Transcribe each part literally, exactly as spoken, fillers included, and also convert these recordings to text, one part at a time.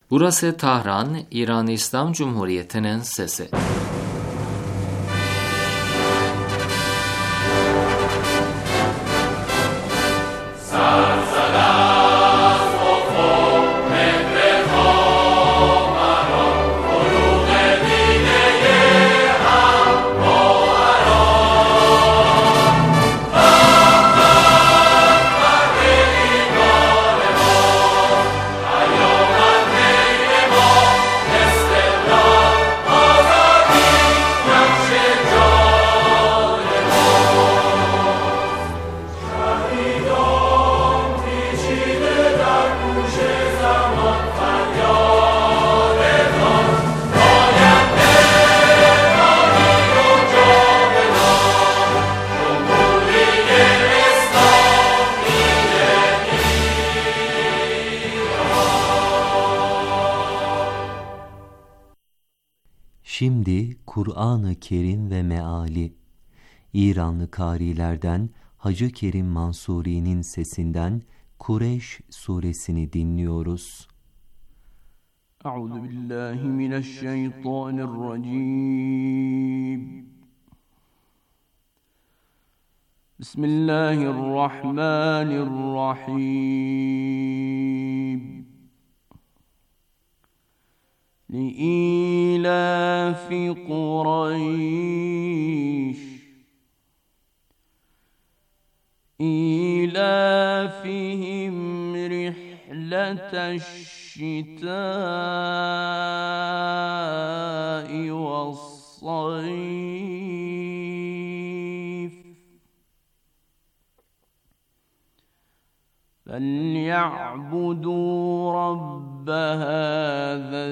Burası Tahran, İran İslam Cumhuriyeti'nin sesi. Şimdi Kur'an-ı Kerim ve meali, İranlı kârilerden Hacı Kerim Mansuri'nin sesinden Kureyş suresini dinliyoruz. Euzu billahi mineşşeytanirracim. Bismillahirrahmanirrahim. لإيلاف قريش إيلافهم رحلة الشتاء والصيف فليعبدوا رب هذا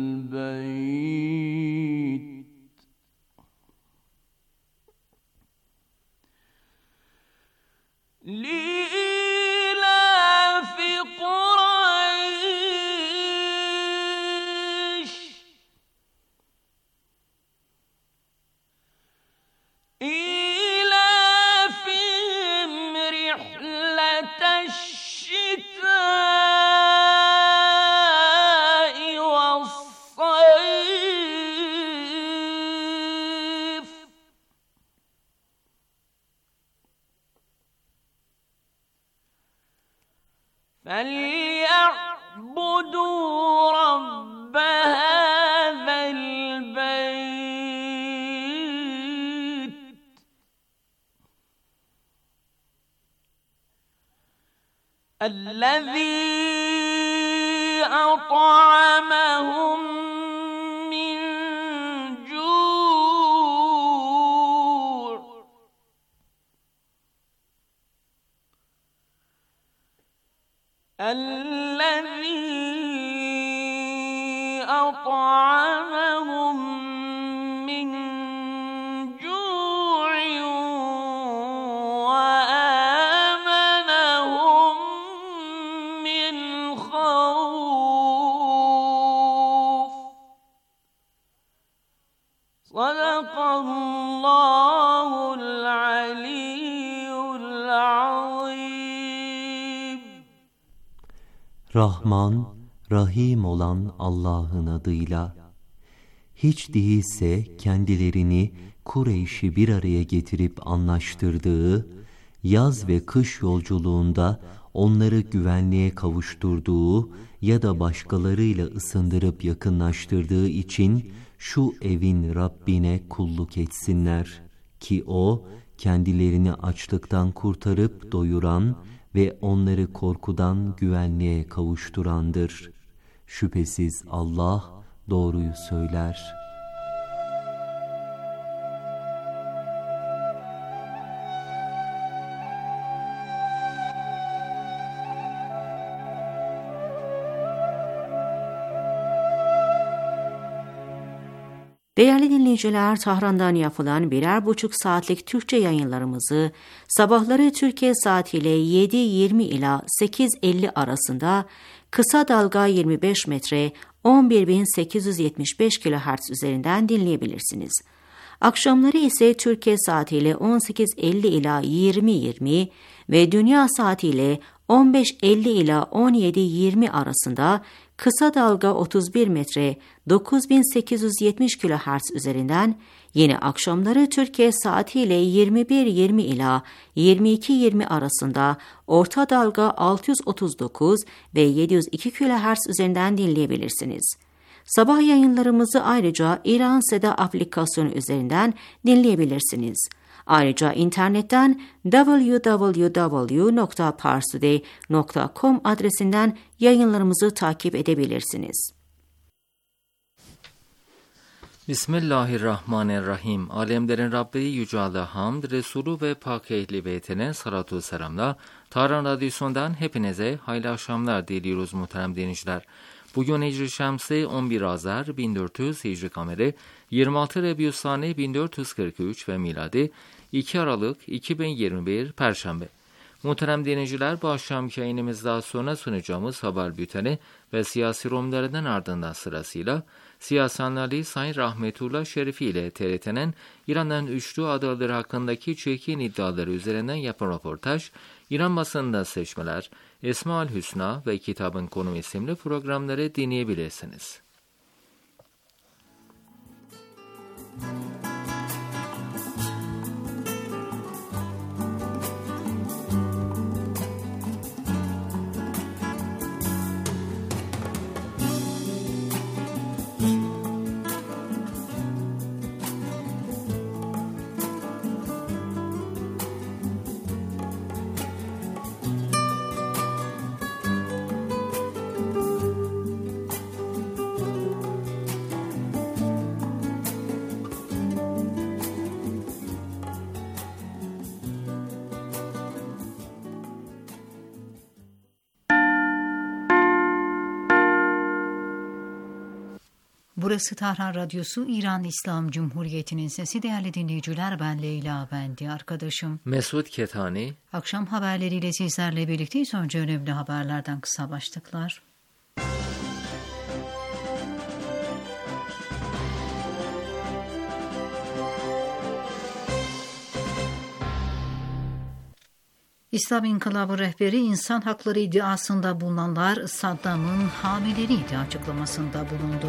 البيت لإيلاف قريش إيلافهم رحلة الشتاء والصيف فليعبدوا رب هذا البيت الذي أطعمهم من جوع الذي أطعمهم من جوع وآمنهم من خوف صدق الله العلي العظيم. Rahman, Rahim olan Allah'ın adıyla. Hiç değilse kendilerini Kureyş'i bir araya getirip anlaştırdığı, yaz ve kış yolculuğunda onları güvenliğe kavuşturduğu ya da başkalarıyla ısındırıp yakınlaştırdığı için şu evin Rabbine kulluk etsinler ki O, kendilerini açlıktan kurtarıp doyuran ve onları korkudan güvenliğe kavuşturandır. Şüphesiz Allah doğruyu söyler. Değerli dinleyiciler, Tahran'dan yapılan birer buçuk saatlik Türkçe yayınlarımızı sabahları Türkiye saatiyle yedi yirmi ila sekiz elli arasında kısa dalga yirmi beş metre on bir bin sekiz yüz yetmiş beş kilohertz üzerinden dinleyebilirsiniz. Akşamları ise Türkiye saatiyle on sekiz elli ila yirmi yirmi ve dünya saatiyle on beş elli ila on yedi yirmi arasında kısa dalga otuz bir metre dokuz bin sekiz yüz yetmiş kilohertz üzerinden, yine akşamları Türkiye saatiyle yirmi bir yirmi ila yirmi iki yirmi arasında orta dalga altı yüz otuz dokuz ve yedi yüz iki kilohertz üzerinden dinleyebilirsiniz. Sabah yayınlarımızı ayrıca İran Seda aplikasyonu üzerinden dinleyebilirsiniz. Ayrıca internetten double-u double-u double-u nokta parstoday nokta com adresinden yayınlarımızı takip edebilirsiniz. Bismillahirrahmanirrahim. Alemlerin Rabbi Yüce Allah'a hamd, Resulü ve Pak Ehli Beytine salatu selamlar. Tahran Radyosu'ndan hepinize hayırlı akşamlar diliyoruz muhterem dinleyiciler. Bugün Hicri Şemsi on bir Azar bin dört yüz Hicri Kameri, yirmi altı Rebiusani bin dört yüz kırk üç ve miladi iki Aralık iki bin yirmi bir Perşembe. Muhterem dinleyiciler, bu akşamki yayınımızdan sonra sunacağımız haber bülteni ve siyasi romlarından ardından sırasıyla Siyasan Ali Sayın Rahmetullah Şerifi ile T R T'nin İran'ın üçlü adaları hakkındaki çirkin iddiaları üzerinden yapan röportaj, İran basınında seçmeler, Esmaül Hüsna ve Kitabın Konumu isimli programları dinleyebilirsiniz. Burası Tahran Radyosu, İran İslam Cumhuriyeti'nin sesi. Değerli dinleyiciler, ben Leyla Bendi, arkadaşım Mesut Ketani. Akşam haberleriyle sizlerle birlikteyiz. Önce önemli haberlerden kısa başlıklar. İslam İnkılabı rehberi insan hakları iddiasında bulunanlar Saddam'ın hamileriydi açıklamasında bulundu.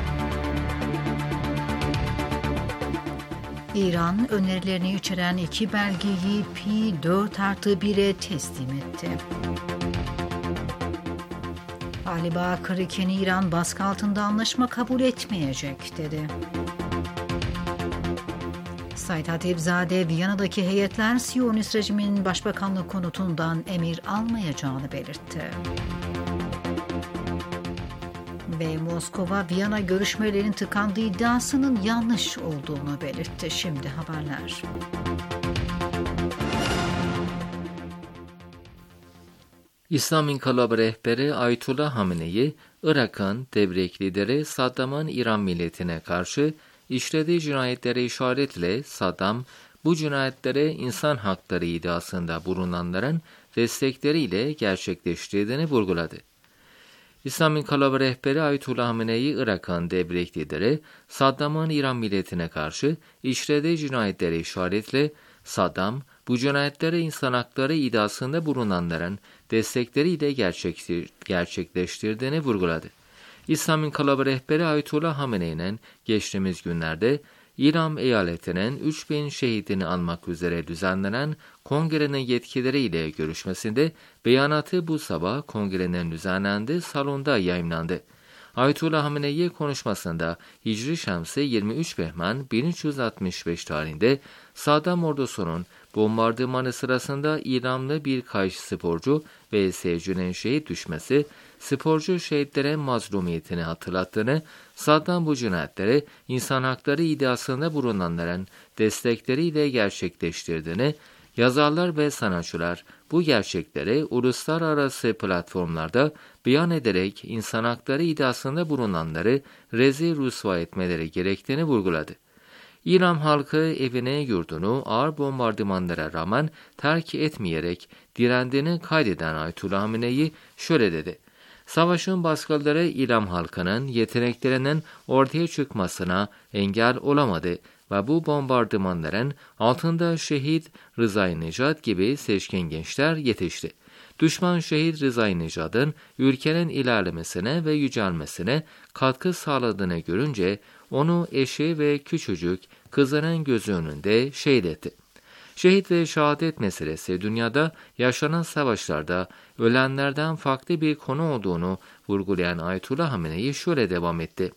İran önerilerini içeren iki belgeyi Pi dört artı bire teslim etti. Ali Bakır iken İran baskı altında anlaşma kabul etmeyecek dedi. Said Hatipzade, Viyana'daki heyetler Siyonist rejimin başbakanlık konutundan emir almayacağını belirtti. Ve Moskova, Viyana görüşmelerinin tıkandığı iddiasının yanlış olduğunu belirtti. Şimdi haberler. İslam İnkılabı rehberi Ayetullah Hamenei, Irak'ın devrik lideri Saddam'ın İran milletine karşı işlediği cinayetlere işaretle Saddam, bu cinayetlere insan hakları iddiasında bulunanların destekleriyle gerçekleştirdiğini vurguladı. İslam İnkılabı rehberi Ayetullah Hamenei, Irak'ın devrik lideri Saddam'ın İran milletine karşı işlediği cinayetlere işaretle Saddam, bu cinayetlere insan hakları iddiasında bulunanların destekleriyle gerçekleştirdiğini vurguladı. İslam İnkılabı rehberi Ayetullah Hamenei'nin geçtiğimiz günlerde İran eyaletinin üç bin şehidini almak üzere düzenlenen kongrenin yetkilileriyle görüşmesinde beyanatı bu sabah kongrenin düzenlendiği salonda yayımlandı. Ayetullah Hamenei konuşmasında Hicri Şemsi yirmi üç Behman bin üç yüz altmış beş tarihinde Saddam ordusunun bombardımanı sırasında İranlı birkaç sporcu ve seyircinin şehit düşmesi, sporcu şehitlere mazlumiyetini hatırlattığını, Saddam bu cinayetleri insan hakları iddiasında bulunanların destekleriyle gerçekleştirdiğini, yazarlar ve sanatçılar bu gerçekleri uluslararası platformlarda beyan ederek insan hakları iddiasında bulunanları rezil rüsva etmeleri gerektiğini vurguladı. İran halkı evini, yurdunu ağır bombardımanlara rağmen terk etmeyerek direndiğini kaydeden Ayetullah Hamenei şöyle dedi: Savaşın baskıları İran halkının yeteneklerinin ortaya çıkmasına engel olamadı. ve bu bombardımanların altında şehit Rıza'yı Necat gibi seçkin gençler yetişti. Düşman şehit Rıza'yı Necat'ın ülkenin ilerlemesine ve yücelmesine katkı sağladığını görünce onu eşi ve küçücük kızının gözü önünde şehit etti. Şehit ve şehadet meselesi dünyada yaşanan savaşlarda ölenlerden farklı bir konu olduğunu vurgulayan Ayetullah Hamenei şöyle devam etti.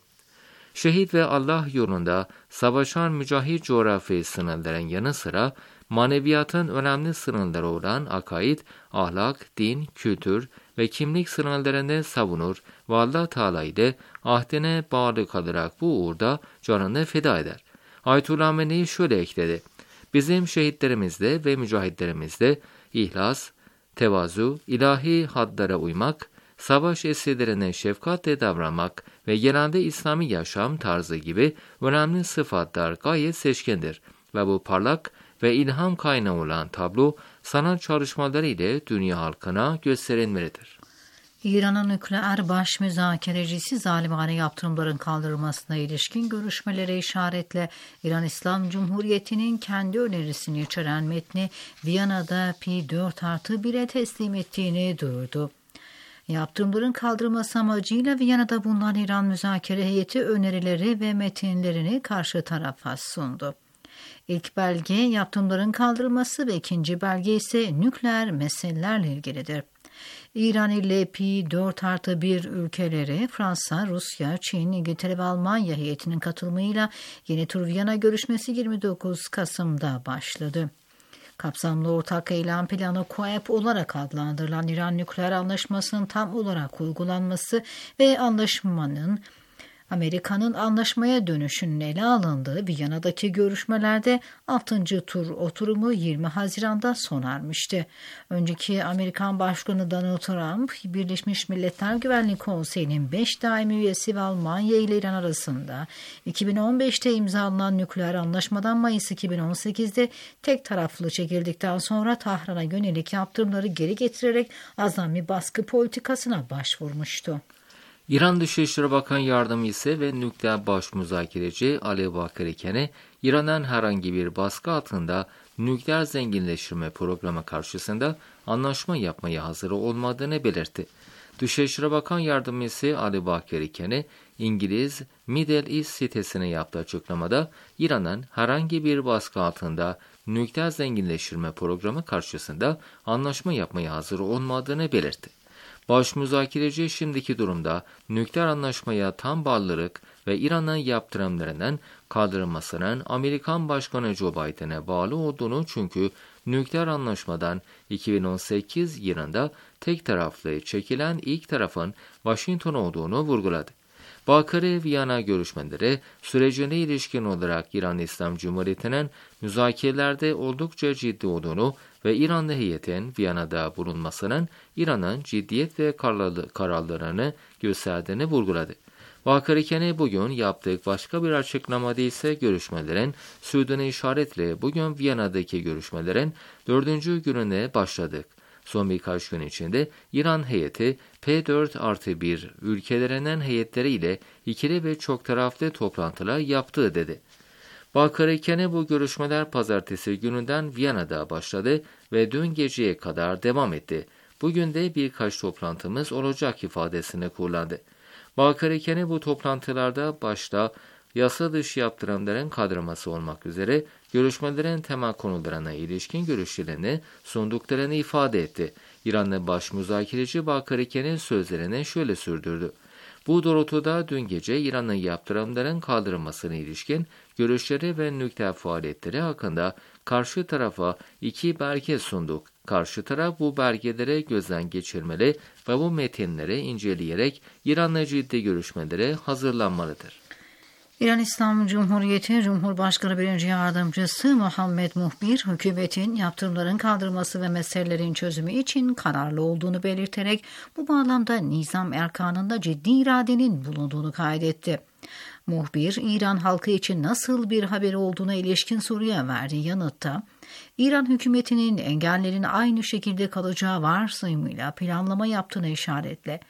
Şehit ve Allah yolunda savaşan mücahit coğrafi sınırların yanı sıra maneviyatın önemli sınırları olan akaid, ahlak, din, kültür ve kimlik sınırlarını savunur ve Allah Teala ile ahdine bağlı kalarak bu uğurda canını feda eder. Ayetullah Hamenei şöyle ekledi. Bizim şehitlerimizde ve mücahitlerimizde ihlas, tevazu, ilahi hadlara uymak, savaş esirlerine şefkatle davranmak ve genelde İslami yaşam tarzı gibi önemli sıfatlar gayet seçkindir ve bu parlak ve ilham kaynağı olan tablo sanat çalışmaları ile dünya halkına gösterilmelidir. İran'ın nükleer baş müzakerecisi zalimane yaptırımların kaldırılmasına ilişkin görüşmelere işaretle İran İslam Cumhuriyeti'nin kendi önerisini içeren metni Viyana'da Pi dört artı bir'e teslim ettiğini duyurdu. Yaptırımların kaldırılması amacıyla Viyana'da bulunan İran müzakere heyeti önerileri ve metinlerini karşı tarafa sundu. İlk belge yaptırımların kaldırılması ve ikinci belge ise nükleer meselelerle ilgilidir. İran ile Pi dört artı bir ülkeleri Fransa, Rusya, Çin, İngiltere ve Almanya heyetinin katılımıyla yeni tur Viyana görüşmesi yirmi dokuz Kasım'da başladı. Kapsamlı ortak eylem planı K O A P olarak adlandırılan İran nükleer anlaşmasının tam olarak uygulanması ve anlaşmanın Amerika'nın anlaşmaya dönüşünün ele alındığı Viyana'daki görüşmelerde altıncı tur oturumu yirmi Haziran'da sona ermişti. Önceki Amerikan Başkanı Donald Trump, Birleşmiş Milletler Güvenlik Konseyi'nin beş daimi üyesi ve Almanya ile İran arasında iki bin on beş'te imzalanan nükleer anlaşmadan Mayıs iki bin on sekiz'de tek taraflı çekildikten sonra Tahran'a yönelik yaptırımları geri getirerek azami baskı politikasına başvurmuştu. İran Dışişleri Bakan Yardımcısı ve nükleer baş müzakereci Ali Bakır Kene, İran'ın herhangi bir baskı altında nükleer zenginleştirme programı karşısında anlaşma yapmaya hazır olmadığını belirtti. Dışişleri Bakan Yardımcısı Ali Bakır Kene, İngiliz Middle East sitesine yaptığı açıklamada İran'ın herhangi bir baskı altında nükleer zenginleştirme programı karşısında anlaşma yapmaya hazır olmadığını belirtti. Baş müzakereci şimdiki durumda nükleer anlaşmaya tam bağlılık ve İran'ın yaptırımlarının kaldırılmasının Amerikan Başkanı Joe Biden'e bağlı olduğunu çünkü nükleer anlaşmadan iki bin on sekiz yılında tek taraflı çekilen ilk tarafın Washington olduğunu vurguladı. Bakırı Viyana görüşmeleri sürecine ilişkin olarak İran İslam Cumhuriyeti'nin müzakerelerde oldukça ciddi olduğunu ve İranlı heyetin Viyana'da bulunmasının İran'ın ciddiyet ve kararlılığını gösterdiğini vurguladı. Bakır Kene bugün yaptığı başka bir açıklamada ise görüşmelerin sürdüğüne işaretle bugün Viyana'daki görüşmelerin dördüncü gününe başladık. Son birkaç gün içinde İran heyeti P dört artı bir ülkelerinin heyetleriyle ikili ve çok taraflı toplantılar yaptığı dedi. Bakır Kene bu görüşmeler pazartesi gününden Viyana'da başladı ve dün geceye kadar devam etti. Bugün de birkaç toplantımız olacak ifadesini kullandı. Bakır Kene bu toplantılarda başta yasa dışı yaptırımların kaldırılması olmak üzere görüşmelerin temel konularına ilişkin görüşlerini sunduklarını ifade etti. İranlı baş müzakereci Bakır Kene sözlerini şöyle sürdürdü. Bu doğrultuda dün gece İran'ın yaptırımların kaldırılmasına ilişkin görüşleri ve nükleer faaliyetleri hakkında karşı tarafa iki belge sunduk. Karşı taraf bu belgeleri gözden geçirmeli ve bu metinleri inceleyerek İran'la ciddi görüşmelere hazırlanmalıdır. İran İslam Cumhuriyeti Cumhurbaşkanı birinci Yardımcısı Muhammed Muhbir, hükümetin yaptırımların kaldırılması ve meselelerin çözümü için kararlı olduğunu belirterek bu bağlamda nizam erkanında ciddi iradenin bulunduğunu kaydetti. Muhbir, İran halkı için nasıl bir haber olduğuna ilişkin soruya verdiği yanıtta, İran hükümetinin engellerin aynı şekilde kalacağı varsayımıyla planlama yaptığını işaretle,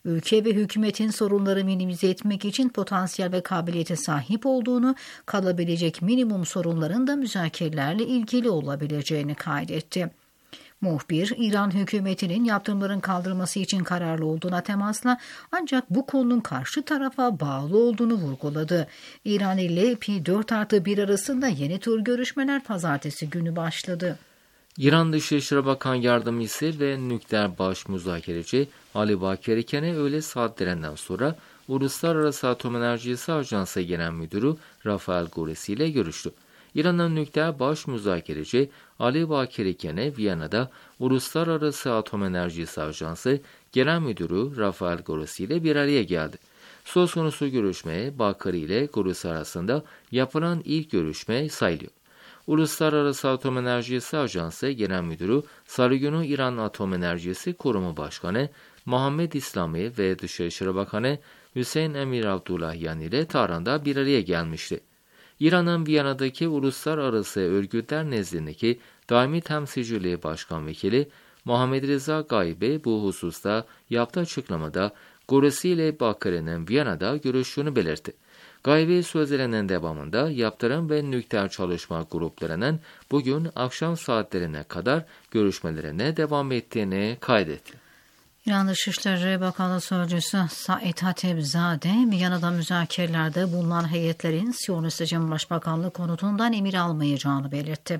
ülke ve hükümetin sorunları minimize etmek için potansiyel ve kabiliyete sahip olduğunu, kalabilecek minimum sorunların da müzakerelerle ilgili olabileceğini kaydetti. Muhbir, İran hükümetinin yaptırımların kaldırılması için kararlı olduğuna temasla ancak bu konunun karşı tarafa bağlı olduğunu vurguladı. İran ile P dört artı bir arasında yeni tur görüşmeler pazartesi günü başladı. İran Dışişleri Bakan Yardımcısı ve nükleer baş müzakereci Ali Bakir Ken'e öğle saatlerinden sonra Uluslararası Atom Enerjisi Ajansı Genel Müdürü Rafael Grossi ile görüştü. İran'ın nükleer baş müzakereci Ali Bakir Ken'e Viyana'da Uluslararası Atom Enerjisi Ajansı Genel Müdürü Rafael Grossi ile bir araya geldi. Söz konusu görüşmeye Bakir ile Grossi arasında yapılan ilk görüşme sayılıyor. Uluslararası Atom Enerjisi Ajansı Genel Müdürü Sarıgünü İran Atom Enerjisi Kurumu Başkanı Muhammed İslami ve Dışişleri Bakanı Hüseyin Emir Abdullahian ile Tahran'da bir araya gelmişti. İran'ın Viyana'daki uluslararası örgütler nezdindeki Daimi Temsilciliği Başkan Vekili Muhammed Reza Gaybe bu hususta yaptığı açıklamada Grossi ile Bakir'in Viyana'da görüştüğünü belirtti. Gaybe sözlerinin devamında yaptırım ve nükleer çalışma gruplarının bugün akşam saatlerine kadar görüşmelerine devam ettiğini kaydetti. İran Dışişleri Bakanlığı Sözcüsü Said Hatibzade, Viyana'da müzakerelerde bulunan heyetlerin Siyonist Rejim Başbakanlığı konutundan emir almayacağını belirtti.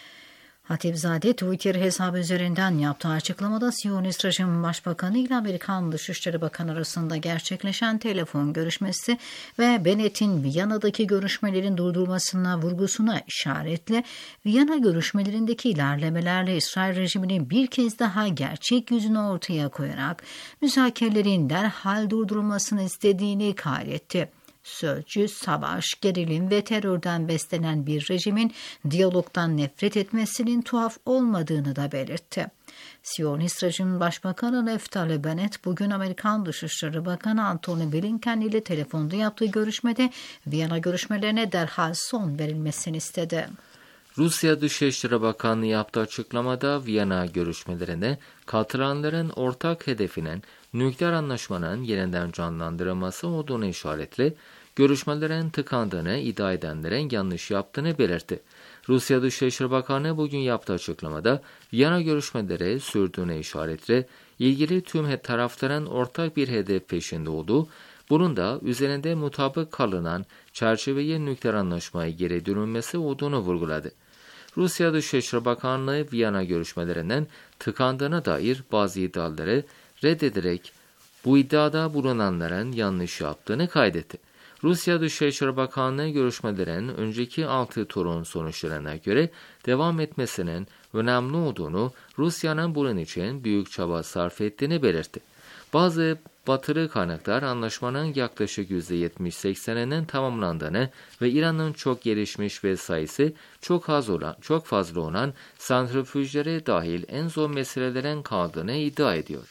Hatibzade, Twitter hesabı üzerinden yaptığı açıklamada Siyonist Rejim Başbakanı ile Amerikan Dışişleri Bakanı arasında gerçekleşen telefon görüşmesi ve Bennett'in Viyana'daki görüşmelerin durdurulmasına vurgusuna işaretle Viyana görüşmelerindeki ilerlemelerle İsrail rejiminin bir kez daha gerçek yüzünü ortaya koyarak müzakerelerin derhal durdurulmasını istediğini kaydetti. Sözcü, savaş, gerilim ve terörden beslenen bir rejimin diyalogdan nefret etmesinin tuhaf olmadığını da belirtti. Siyonist rejim Başbakanı Naftali Bennett bugün Amerikan Dışişleri Bakanı Antony Blinken ile telefonda yaptığı görüşmede Viyana görüşmelerine derhal son verilmesini istedi. Rusya Dışişleri Bakanlığı yaptığı açıklamada Viyana görüşmelerine katılanların ortak hedefinin nükleer anlaşmanın yeniden canlandırılması olduğunu işaretle görüşmelerin tıkandığını iddia edenlerin yanlış yaptığını belirtti. Rusya Dışişleri Bakanı bugün yaptığı açıklamada Viyana görüşmeleri sürdüğüne işaretle ilgili tüm tarafların ortak bir hedef peşinde olduğu, bunun da üzerinde mutabık kalınan çerçeveye nükleer anlaşmaya geri dönülmesi olduğunu vurguladı. Rusya Dışişleri Bakanlığı Viyana görüşmelerinden tıkandığına dair bazı iddiaları reddederek bu iddiada bulunanların yanlış yaptığını kaydetti. Rusya Dışişleri Bakanlığı görüşmelerin önceki altı turun sonuçlarına göre devam etmesinin önemli olduğunu, Rusya'nın bunun için büyük çaba sarf ettiğini belirtti. Bazı batılı kaynaklar anlaşmanın yaklaşık yüzde yetmiş sekseninin tamamlandığını ve İran'ın çok gelişmiş ve sayısı çok az olan, çok fazla olan santrifüjlere dahil en zor meselelerin kaldığını iddia ediyor.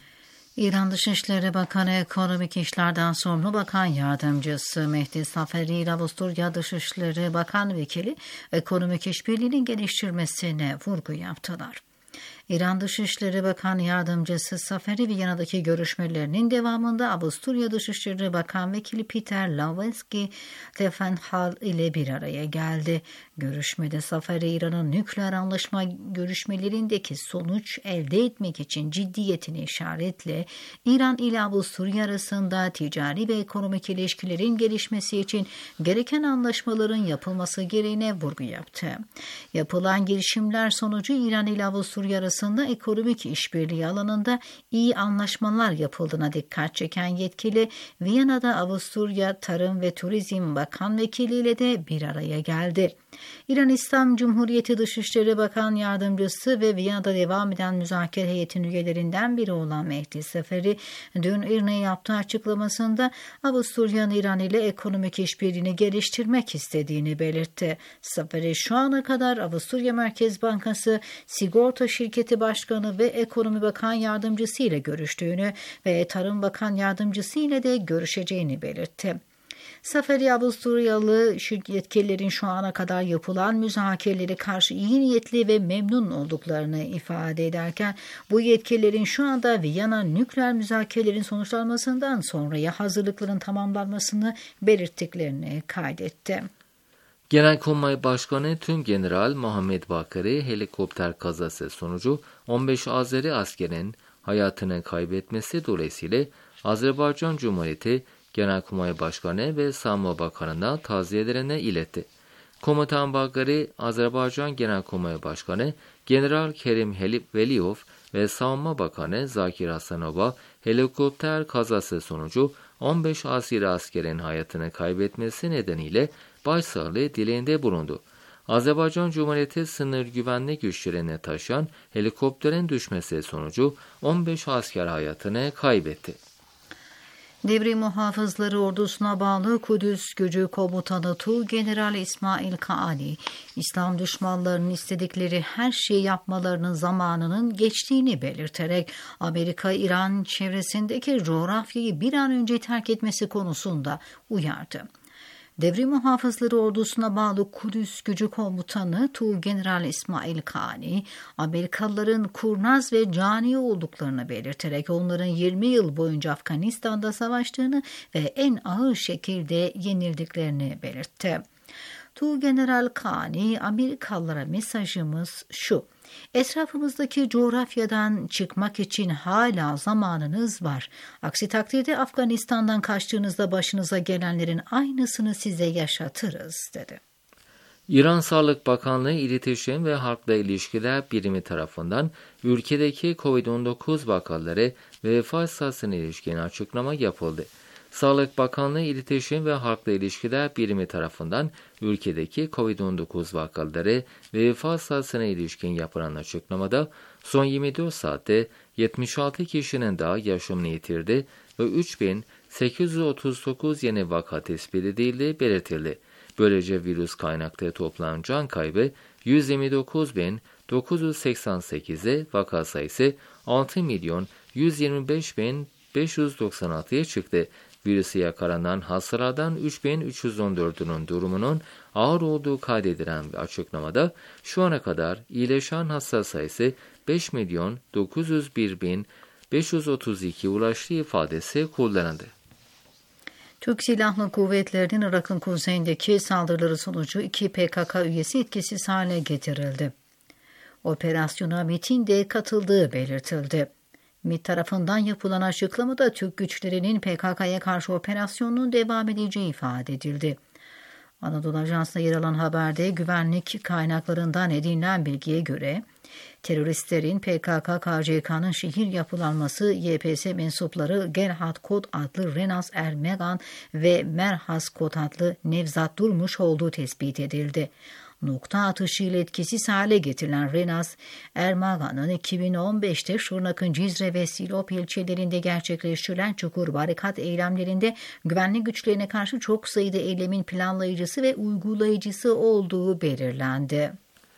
İran Dışişleri Bakanı Ekonomik İşlerden Sorumlu Bakan Yardımcısı Mehdi Saferi ile Avusturya Dışişleri Bakan Vekili ekonomik işbirliğini geliştirmesine vurgu yaptılar. İran Dışişleri Bakan Yardımcısı Saferi Viyana'daki görüşmelerinin devamında Avusturya Dışişleri Bakan Vekili Peter Laveski Lefenhal ile bir araya geldi. Görüşmede Saferi İran'ın nükleer anlaşma görüşmelerindeki sonuç elde etmek için ciddiyetini işaretle İran ile Avusturya arasında ticari ve ekonomik ilişkilerin gelişmesi için gereken anlaşmaların yapılması gereğine vurgu yaptı. Yapılan girişimler sonucu İran ile Avusturya arasında ekonomik işbirliği alanında iyi anlaşmalar yapıldığına dikkat çeken yetkili Viyana'da Avusturya Tarım ve Turizm Bakan Vekili ile de bir araya geldi. İran İslam Cumhuriyeti Dışişleri Bakan Yardımcısı ve Viyana'da devam eden müzakere heyetinin üyelerinden biri olan Mehdi Saferi dün İran'a yaptığı açıklamasında Avusturya'nın İran ile ekonomik işbirliğini geliştirmek istediğini belirtti. Saferi şu ana kadar Avusturya Merkez Bankası, Sigorta Şirketi Başkanı ve Ekonomi Bakan Yardımcısı ile görüştüğünü ve Tarım Bakan Yardımcısı ile de görüşeceğini belirtti. Safari Avusturyalı yetkililerin şu ana kadar yapılan müzakerelere karşı iyi niyetli ve memnun olduklarını ifade ederken bu yetkililerin şu anda Viyana nükleer müzakerelerin sonuçlanmasından sonraya hazırlıkların tamamlanmasını belirttiklerini kaydetti. Genelkurmay Başkanı Tümgeneral Muhammed Bakır'ı helikopter kazası sonucu on beş Azeri askerin hayatını kaybetmesi dolayısıyla Azerbaycan Cumhuriyeti Genelkurmay Başkanı ve Savunma Bakanı'na taziyelerine iletti. Komutan Bakır'ı Azerbaycan Genelkurmay Başkanı General Kerim Veliyov ve Savunma Bakanı Zakir Hasanov'a helikopter kazası sonucu on beş Azeri askerin hayatını kaybetmesi nedeniyle başsağlığı dileğinde bulundu. Azerbaycan Cumhuriyeti sınır güvenlik güçlerine taşıyan helikopterin düşmesi sonucu on beş asker hayatını kaybetti. Devrim Muhafızları Ordusu'na bağlı Kudüs Gücü Komutanı Tuğgeneral İsmail Kaani, İslam düşmanlarının istedikleri her şeyi yapmalarının zamanının geçtiğini belirterek Amerika-İran çevresindeki coğrafyayı bir an önce terk etmesi konusunda uyardı. Devrim Muhafızları Ordusu'na bağlı Kudüs Gücü Komutanı Tuğgeneral İsmail Kaani, Amerikalıların kurnaz ve cani olduklarını belirterek onların yirmi yıl boyunca Afganistan'da savaştığını ve en ağır şekilde yenildiklerini belirtti. Tuğgeneral Kaani, Amerikalılara mesajımız şu: etrafımızdaki coğrafyadan çıkmak için hala zamanınız var. Aksi takdirde Afganistan'dan kaçtığınızda başınıza gelenlerin aynısını size yaşatırız, dedi. İran Sağlık Bakanlığı İletişim ve Halkla İlişkiler Birimi tarafından ülkedeki kovid on dokuz vakaları ve vefat sayısına ilişkin açıklama yapıldı. Sağlık Bakanlığı İletişim ve Halkla İlişkiler Birimi tarafından ülkedeki kovid on dokuz vakaları ve vefat sayısına ilişkin yapılan açıklamada son yirmi dört saatte yetmiş altı kişinin daha yaşamını yitirdi ve üç bin sekiz yüz otuz dokuz yeni vaka tespit edildiği belirtildi. Böylece virüs kaynaklı toplam can kaybı yüz yirmi dokuz bin dokuz yüz seksen sekize, vaka sayısı altı milyon yüz yirmi beş bin beş yüz doksan altıya çıktı. Virüse yakalanan hastalardan üç bin üç yüz on dördünün durumunun ağır olduğu kaydedilen bir açıklamada şu ana kadar iyileşen hasta sayısı beş milyon dokuz yüz bir bin beş yüz otuz iki ulaştığı ifadesi kullanıldı. Türk Silahlı Kuvvetleri'nin Irak'ın kuzeyindeki saldırıları sonucu iki P K K üyesi etkisiz hale getirildi. Operasyona MİT'in de katıldığı belirtildi. MİT tarafından yapılan açıklamada Türk güçlerinin P K K'ya karşı operasyonunun devam edeceği ifade edildi. Anadolu Ajansı'nda yer alan haberde güvenlik kaynaklarından edinilen bilgiye göre teröristlerin P K K K C K'nın şehir yapılanması Y P S mensupları Gerhard Kod adlı Renas Ermegan ve Merhas Kod adlı Nevzat Durmuş olduğu tespit edildi. Nokta atışı ile etkisiz hale getirilen Renas Ermegan'ın iki bin on beşte Şırnak'ın Cizre ve Silop ilçelerinde gerçekleştirilen çukur barikat eylemlerinde güvenlik güçlerine karşı çok sayıda eylemin planlayıcısı ve uygulayıcısı olduğu belirlendi.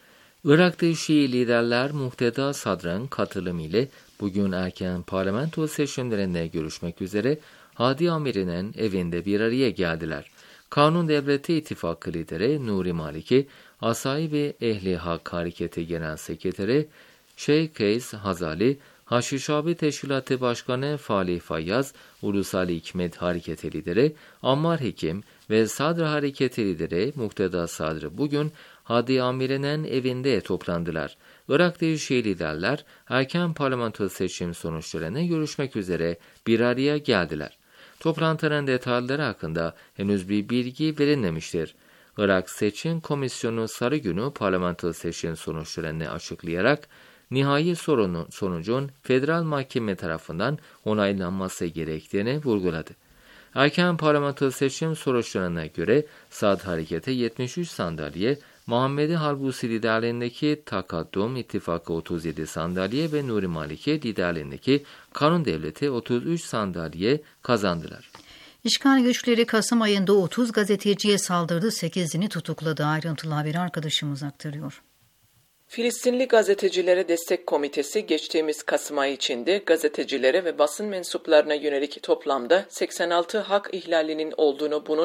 Irak'ta Şii liderler Muhteda Sadr'ın katılımıyla bugün erken parlamento seçimlerinde görüşmek üzere Hadi Amiri'nin evinde bir araya geldiler. Kanun Devleti İttifakı lideri Nuri Maliki, Asayi ve Ehli Hak Hareketi Genel Sekreteri Şeyh Keys Hazali, Haşişabi Teşkilatı Başkanı Falih Fayyaz, Ulusal Hikmet Hareketi lideri Ammar Hekim ve Sadr Hareketi lideri Muhteda Sadr bugün Hadi Amiri'nin evinde toplandılar. Irak'ta Şii liderler erken parlamento seçim sonuçlarını görüşmek üzere bir araya geldiler. Toplantının detayları hakkında henüz bir bilgi verilmemiştir. Irak Seçim Komisyonu Sarı günü parlamento seçim sonuçlarını açıklayarak nihai sorunun, sonucun federal mahkeme tarafından onaylanması gerektiğini vurguladı. Erken parlamento seçim sonuçlarına göre Sad Hareketi yetmiş üç sandalye, Muhammed Halbusi liderliğindeki Takaddum İttifakı otuz yedi sandalye ve Nuri Maliki liderliğindeki Kanun Devleti otuz üç sandalye kazandılar. İşgal güçleri Kasım ayında otuz gazeteciye saldırdı, sekizini tutukladı. Ayrıntılı haberi arkadaşımız aktarıyor. Filistinli Gazetecilere Destek Komitesi geçtiğimiz Kasım ayı içinde gazetecilere ve basın mensuplarına yönelik toplamda seksen altı hak ihlalinin olduğunu, bunun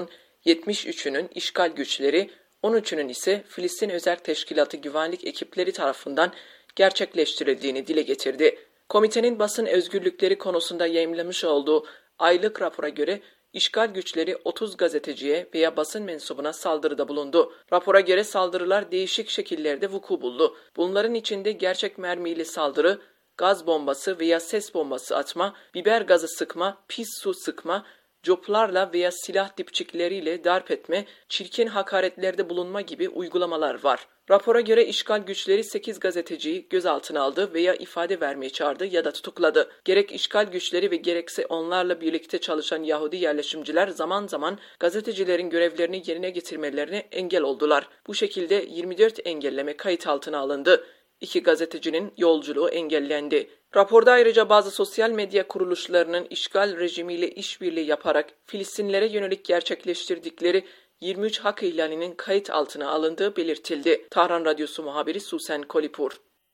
yetmiş üçünün işgal güçleri, on üçünün ise Filistin Özel Teşkilatı güvenlik ekipleri tarafından gerçekleştirildiğini dile getirdi. Komitenin basın özgürlükleri konusunda yayımlamış olduğu aylık rapora göre işgal güçleri otuz gazeteciye veya basın mensubuna saldırıda bulundu. Rapora göre saldırılar değişik şekillerde vuku buldu. Bunların içinde gerçek mermiyle saldırı, gaz bombası veya ses bombası atma, biber gazı sıkma, pis su sıkma, coplarla veya silah dipçikleriyle darp etme, çirkin hakaretlerde bulunma gibi uygulamalar var. Rapora göre işgal güçleri sekiz gazeteciyi gözaltına aldı veya ifade vermeye çağırdı ya da tutukladı. Gerek işgal güçleri ve gerekse onlarla birlikte çalışan Yahudi yerleşimciler zaman zaman gazetecilerin görevlerini yerine getirmelerine engel oldular. Bu şekilde yirmi dört engelleme kayıt altına alındı. İki gazetecinin yolculuğu engellendi. Raporda ayrıca bazı sosyal medya kuruluşlarının işgal rejimiyle işbirliği yaparak Filistinlilere yönelik gerçekleştirdikleri yirmi üç hak ihlalinin kayıt altına alındığı belirtildi. Tahran Radyosu muhabiri Susen Kolipur.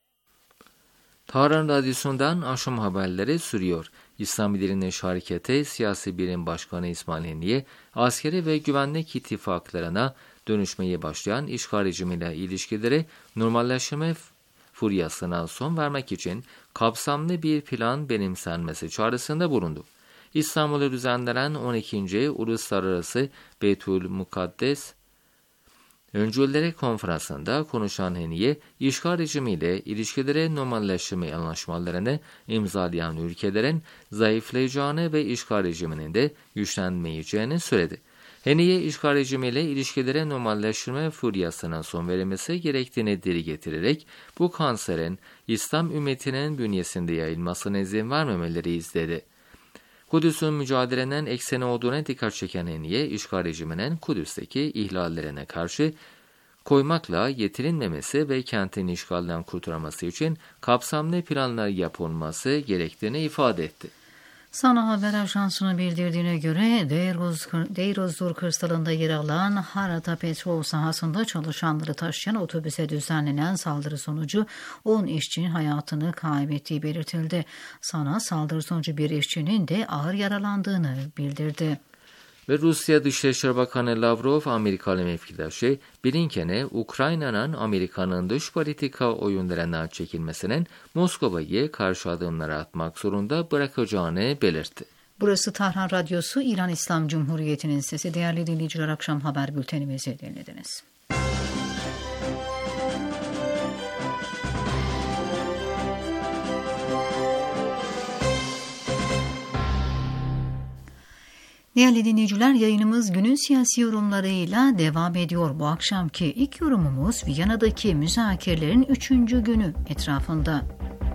Tahran Radyosu'ndan akşam haberleri sürüyor. İslami Direniş Hareketi Siyasi Birim Başkanı İsmail Haniyye, askeri ve güvenlik ittifaklarına dönüşmeye başlayan işgal rejimiyle ilişkileri normalleşme furyasına son vermek için kapsamlı bir plan benimsenmesi çağrısında bulundu. İstanbul'da düzenlenen on ikinci Uluslararası Beytül Mukaddes Öncülleri Konferansı'nda konuşan Haniyye, işgal rejimiyle ilişkileri normalleşme anlaşmalarını imzalayan ülkelerin zayıflayacağını ve işgal rejiminin de güçlenmeyeceğini söyledi. Haniyye, işgal rejimiyle ilişkilere normalleştirme furyasına son verilmesi gerektiğini dile getirerek bu kanserin İslam ümmetinin bünyesinde yayılmasına izin vermemeleri istedi. Kudüs'ün mücadelenin ekseni olduğuna dikkat çeken Haniyye, işgal rejiminin Kudüs'teki ihlallerine karşı koymakla yetirilmemesi ve kentin işgalden kurtarması için kapsamlı planlar yapılması gerektiğini ifade etti. Sana Haber Ajansı'nın bildirdiğine göre Deir ez-Zor kırsalında yer alan Harata petrol sahasında çalışanları taşıyan otobüse düzenlenen saldırı sonucu on işçinin hayatını kaybettiği belirtildi. Sana saldırı sonucu bir işçinin de ağır yaralandığını bildirdi. Ve Rusya Dışişleri Bakanı Lavrov, Amerikalı mevkidaşı Blinken'e Ukrayna'nın Amerika'nın dış politika oyunlarından çekilmesinin Moskova'yı karşı adımlar atmak zorunda bırakacağını belirtti. Burası Tahran Radyosu, İran İslam Cumhuriyeti'nin sesi. Değerli dinleyiciler, akşam haber bültenimizi dinlediniz. Değerli dinleyiciler, yayınımız günün siyasi yorumlarıyla devam ediyor. Bu akşamki ilk yorumumuz Viyana'daki müzakerelerin üçüncü günü etrafında.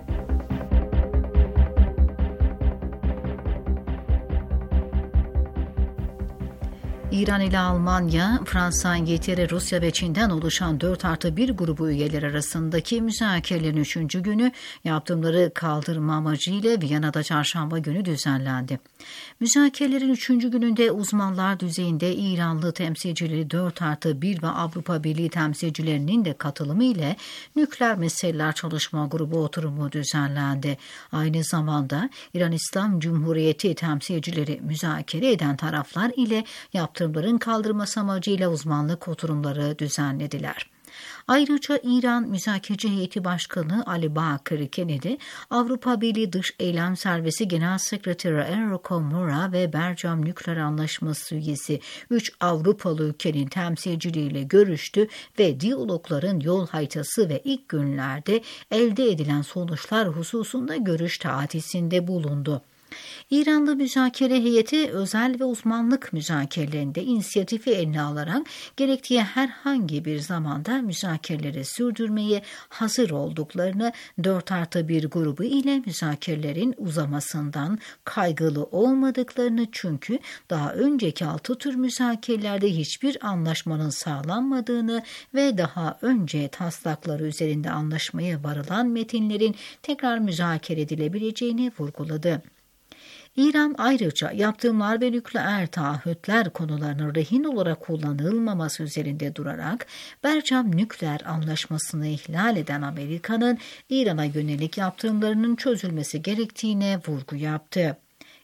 İran ile Almanya, Fransa, İngiltere, Rusya ve Çin'den oluşan dört artı bir grubu üyeler arasındaki müzakerelerin üçüncü günü yaptırımları kaldırma amacıyla Viyana'da çarşamba günü düzenlendi. Müzakerelerin üçüncü gününde uzmanlar düzeyinde İranlı temsilcileri dört artı bir ve Avrupa Birliği temsilcilerinin de katılımı ile nükleer meseleler çalışma grubu oturumu düzenlendi. Aynı zamanda İran İslam Cumhuriyeti temsilcileri müzakere eden taraflar ile yaptırımların kaldırılması amacıyla uzmanlık oturumları düzenlediler. Ayrıca İran Müzakereci Heyeti Başkanı Ali Bakır Kennedy, Avrupa Birliği Dış Eylem Servisi Genel Sekreteri Enrico Mora ve Bercam Nükleer Anlaşması üyesi üç Avrupalı ülkenin temsilcileriyle görüştü ve diyalogların yol haritası ve ilk günlerde elde edilen sonuçlar hususunda görüş taatisinde bulundu. İranlı müzakere heyeti özel ve uzmanlık müzakerelerinde inisiyatifi eline alarak gerektiği herhangi bir zamanda müzakereleri sürdürmeye hazır olduklarını, dört artı bir grubu ile müzakerelerin uzamasından kaygılı olmadıklarını, çünkü daha önceki altı tür müzakerelerde hiçbir anlaşmanın sağlanmadığını ve daha önce taslakları üzerinde anlaşmaya varılan metinlerin tekrar müzakere edilebileceğini vurguladı. İran ayrıca yaptırımlar ve nükleer taahhütler konularının rehin olarak kullanılmaması üzerinde durarak Bercam Nükleer Anlaşması'nı ihlal eden Amerika'nın İran'a yönelik yaptırımlarının çözülmesi gerektiğine vurgu yaptı.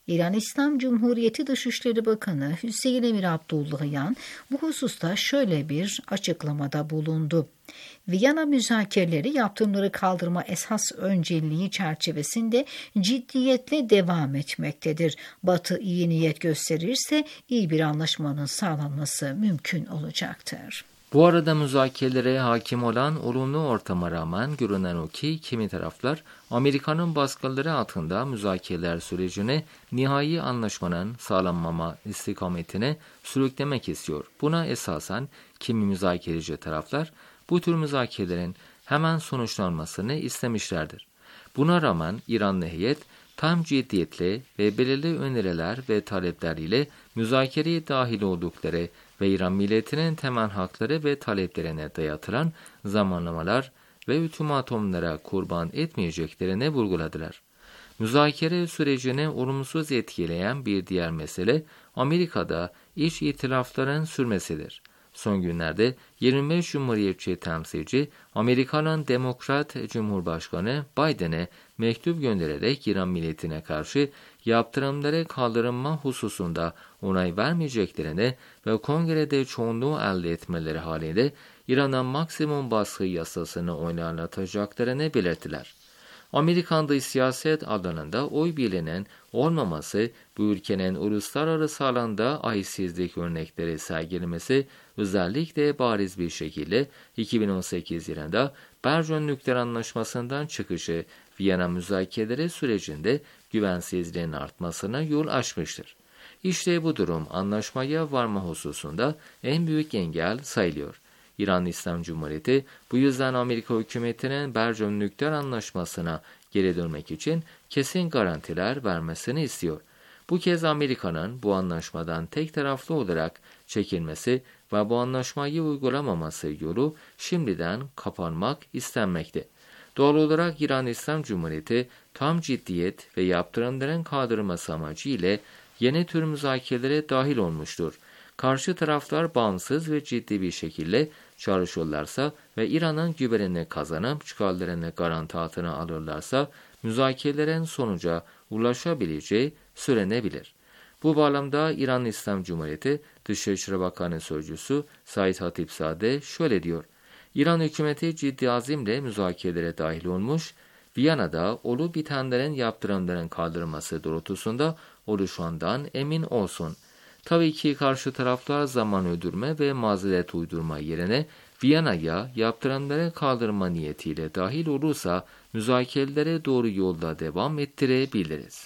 İran İslam Cumhuriyeti Dışişleri Bakanı Hüseyin Emir Abdullahian bu hususta şöyle bir açıklamada bulundu. Viyana müzakereleri yaptırımları kaldırma esas önceliği çerçevesinde ciddiyetle devam etmektedir. Batı iyi niyet gösterirse iyi bir anlaşmanın sağlanması mümkün olacaktır. Bu arada müzakerelere hakim olan olumlu ortama rağmen görünen o ki kimi taraflar Amerika'nın baskıları altında müzakereler sürecini nihai anlaşmanın sağlanmama istikametine sürüklemek istiyor. Buna esasen kimi müzakereci taraflar bu tür müzakerelerin hemen sonuçlanmasını istemişlerdir. Buna rağmen İranlı heyet tam ciddiyetle ve belirli öneriler ve talepleriyle müzakereye dahil oldukları ve İran milletinin temel hakları ve taleplerine dayatılan zamanlamalar ve ultimatomlara kurban etmeyeceklerini vurguladılar. Müzakere sürecini olumsuz etkileyen bir diğer mesele Amerika'da iç itilafların sürmesidir. Son günlerde yirmi beş Cumhuriyetçi temsilci Amerika'nın Demokrat Cumhurbaşkanı Biden'e mektup göndererek İran milletine karşı yaptırımları kaldırılma hususunda onay vermeyeceklerini ve kongrede çoğunluğu elde etmeleri halinde İran'a maksimum baskı yasasını oynatacaklarını belirttiler. Amerikan dış siyaset alanında oy birliğinin olmaması, bu ülkenin uluslararası alanda aysizlik örnekleri sergilemesi özellikle bariz bir şekilde iki bin on sekiz yılında Bergen Nükleer Anlaşması'ndan çıkışı Viyana müzakereleri sürecinde güvensizliğin artmasına yol açmıştır. İşte bu durum anlaşmaya varma hususunda en büyük engel sayılıyor. İran İslam Cumhuriyeti bu yüzden Amerika hükümetinin Bergen Nükleer Anlaşması'na geri dönmek için kesin garantiler vermesini istiyor. Bu kez Amerika'nın bu anlaşmadan tek taraflı olarak çekilmesi ve bu anlaşmayı uygulamaması yolu şimdiden kapanmak istenmekte. Doğal olarak İran İslam Cumhuriyeti tam ciddiyet ve yaptırımların kaldırılması amacıyla yeni tür müzakerelere dahil olmuştur. Karşı taraflar bağımsız ve ciddi bir şekilde çalışırlarsa ve İran'ın güvenini kazanıp çıkarlarını garanti altına alırlarsa müzakerelerin sonuca ulaşabileceği söylenebilir. Bu bağlamda İran İslam Cumhuriyeti Dışişleri Bakanı Sözcüsü Said Hatipzade şöyle diyor: İran hükümeti ciddi azimle müzakerelere dahil olmuş, Viyana'da olup bitenlerin yaptırımların kaldırılması doğrultusunda oluşandan emin olsun. Tabii ki karşı taraflar zaman öldürme ve mazeret uydurma yerine Viyana'ya yaptırımları kaldırma niyetiyle dahil olursa müzakerelere doğru yolda devam ettirebiliriz.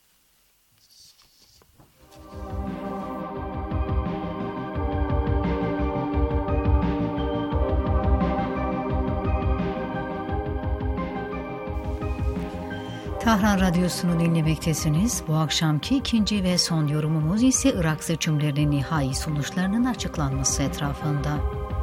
Tahran Radyosu'nu dinlemektesiniz. Bu akşamki ikinci ve son yorumumuz ise Irak seçimlerinin nihai sonuçlarının açıklanması etrafında.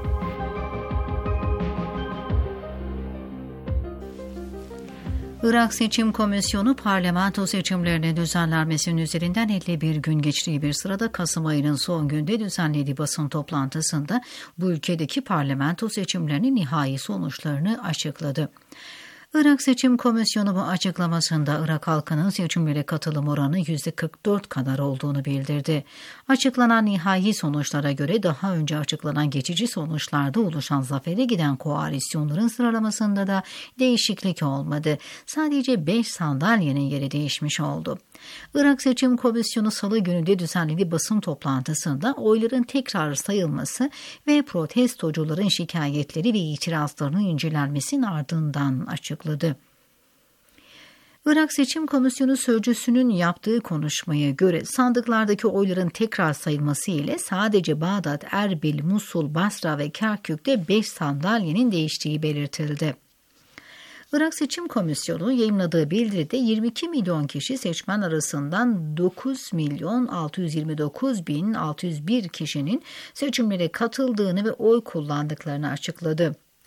Irak Seçim Komisyonu parlamento seçimlerinin düzenlenmesinin üzerinden elli bir gün geçtiği bir sırada Kasım ayının son günde düzenlediği basın toplantısında bu ülkedeki parlamento seçimlerinin nihai sonuçlarını açıkladı. Irak Seçim Komisyonu bu açıklamasında Irak halkının seçimlere katılım oranı yüzde kırk dört kadar olduğunu bildirdi. Açıklanan nihai sonuçlara göre daha önce açıklanan geçici sonuçlarda oluşan zafere giden koalisyonların sıralamasında da değişiklik olmadı. Sadece beş sandalyenin yeri değişmiş oldu. Irak Seçim Komisyonu Salı günü de düzenlediği basın toplantısında oyların tekrar sayılması ve protestocuların şikayetleri ve itirazlarının incelenmesinin ardından açıkladı. Irak Seçim Komisyonu Sözcüsü'nün yaptığı konuşmaya göre sandıklardaki oyların tekrar sayılması ile sadece Bağdat, Erbil, Musul, Basra ve Kerkük'te beş sandalyenin değiştiği belirtildi. Irak Seçim Komisyonu yayımladığı bildiride yirmi iki milyon kişi seçmen arasından dokuz milyon altı yüz yirmi dokuz bin altı yüz bir kişinin seçimlere katıldığını ve oy kullandıklarını açıkladı.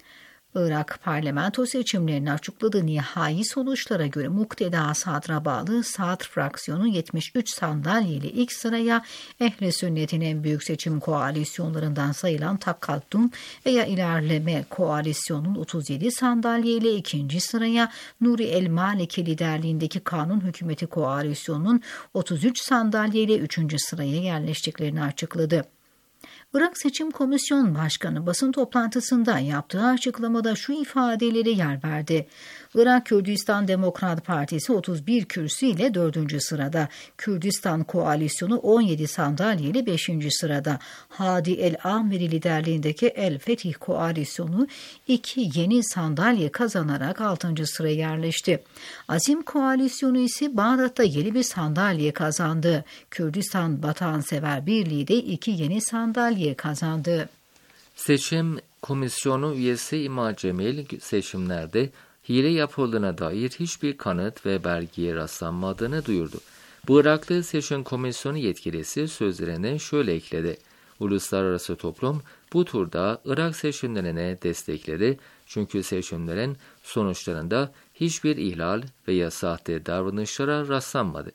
Irak parlamento seçimlerinin açıkladığı nihai sonuçlara göre mukteda Sadr'a bağlı Sadr fraksiyonu yetmiş üç sandalyeli ilk sıraya, Ehl-i Sünnet'in en büyük seçim koalisyonlarından sayılan Takaddum veya İlerleme koalisyonunun otuz yedi sandalyeyle ikinci sıraya, Nuri el-Maliki liderliğindeki Kanun Hükümeti koalisyonunun otuz üç sandalyeyle üçüncü sıraya yerleştiklerini açıkladı. Irak Seçim Komisyon Başkanı basın toplantısında yaptığı açıklamada şu ifadeleri yer verdi. Irak Kürdistan Demokrat Partisi otuz bir kürsüyle dördüncü sırada, Kürdistan Koalisyonu on yedi sandalyeyle beşinci sırada, Hadi el-Amiri liderliğindeki El-Fetih Koalisyonu iki yeni sandalye kazanarak altıncı sıraya yerleşti. Azim Koalisyonu ise Bağdat'ta yeni bir sandalye kazandı. Kürdistan Vatansever Birliği de iki yeni sandalye kazandı. Seçim Komisyonu üyesi İmam Cemil seçimlerde hile yapıldığına dair hiçbir kanıt ve belgeye rastlanmadığını duyurdu. Bu Iraklı Seçim Komisyonu yetkilisi sözlerine şöyle ekledi. Uluslararası toplum bu turda Irak seçimlerine destekledi çünkü seçimlerin sonuçlarında hiçbir ihlal veya sahte davranışlara rastlanmadı.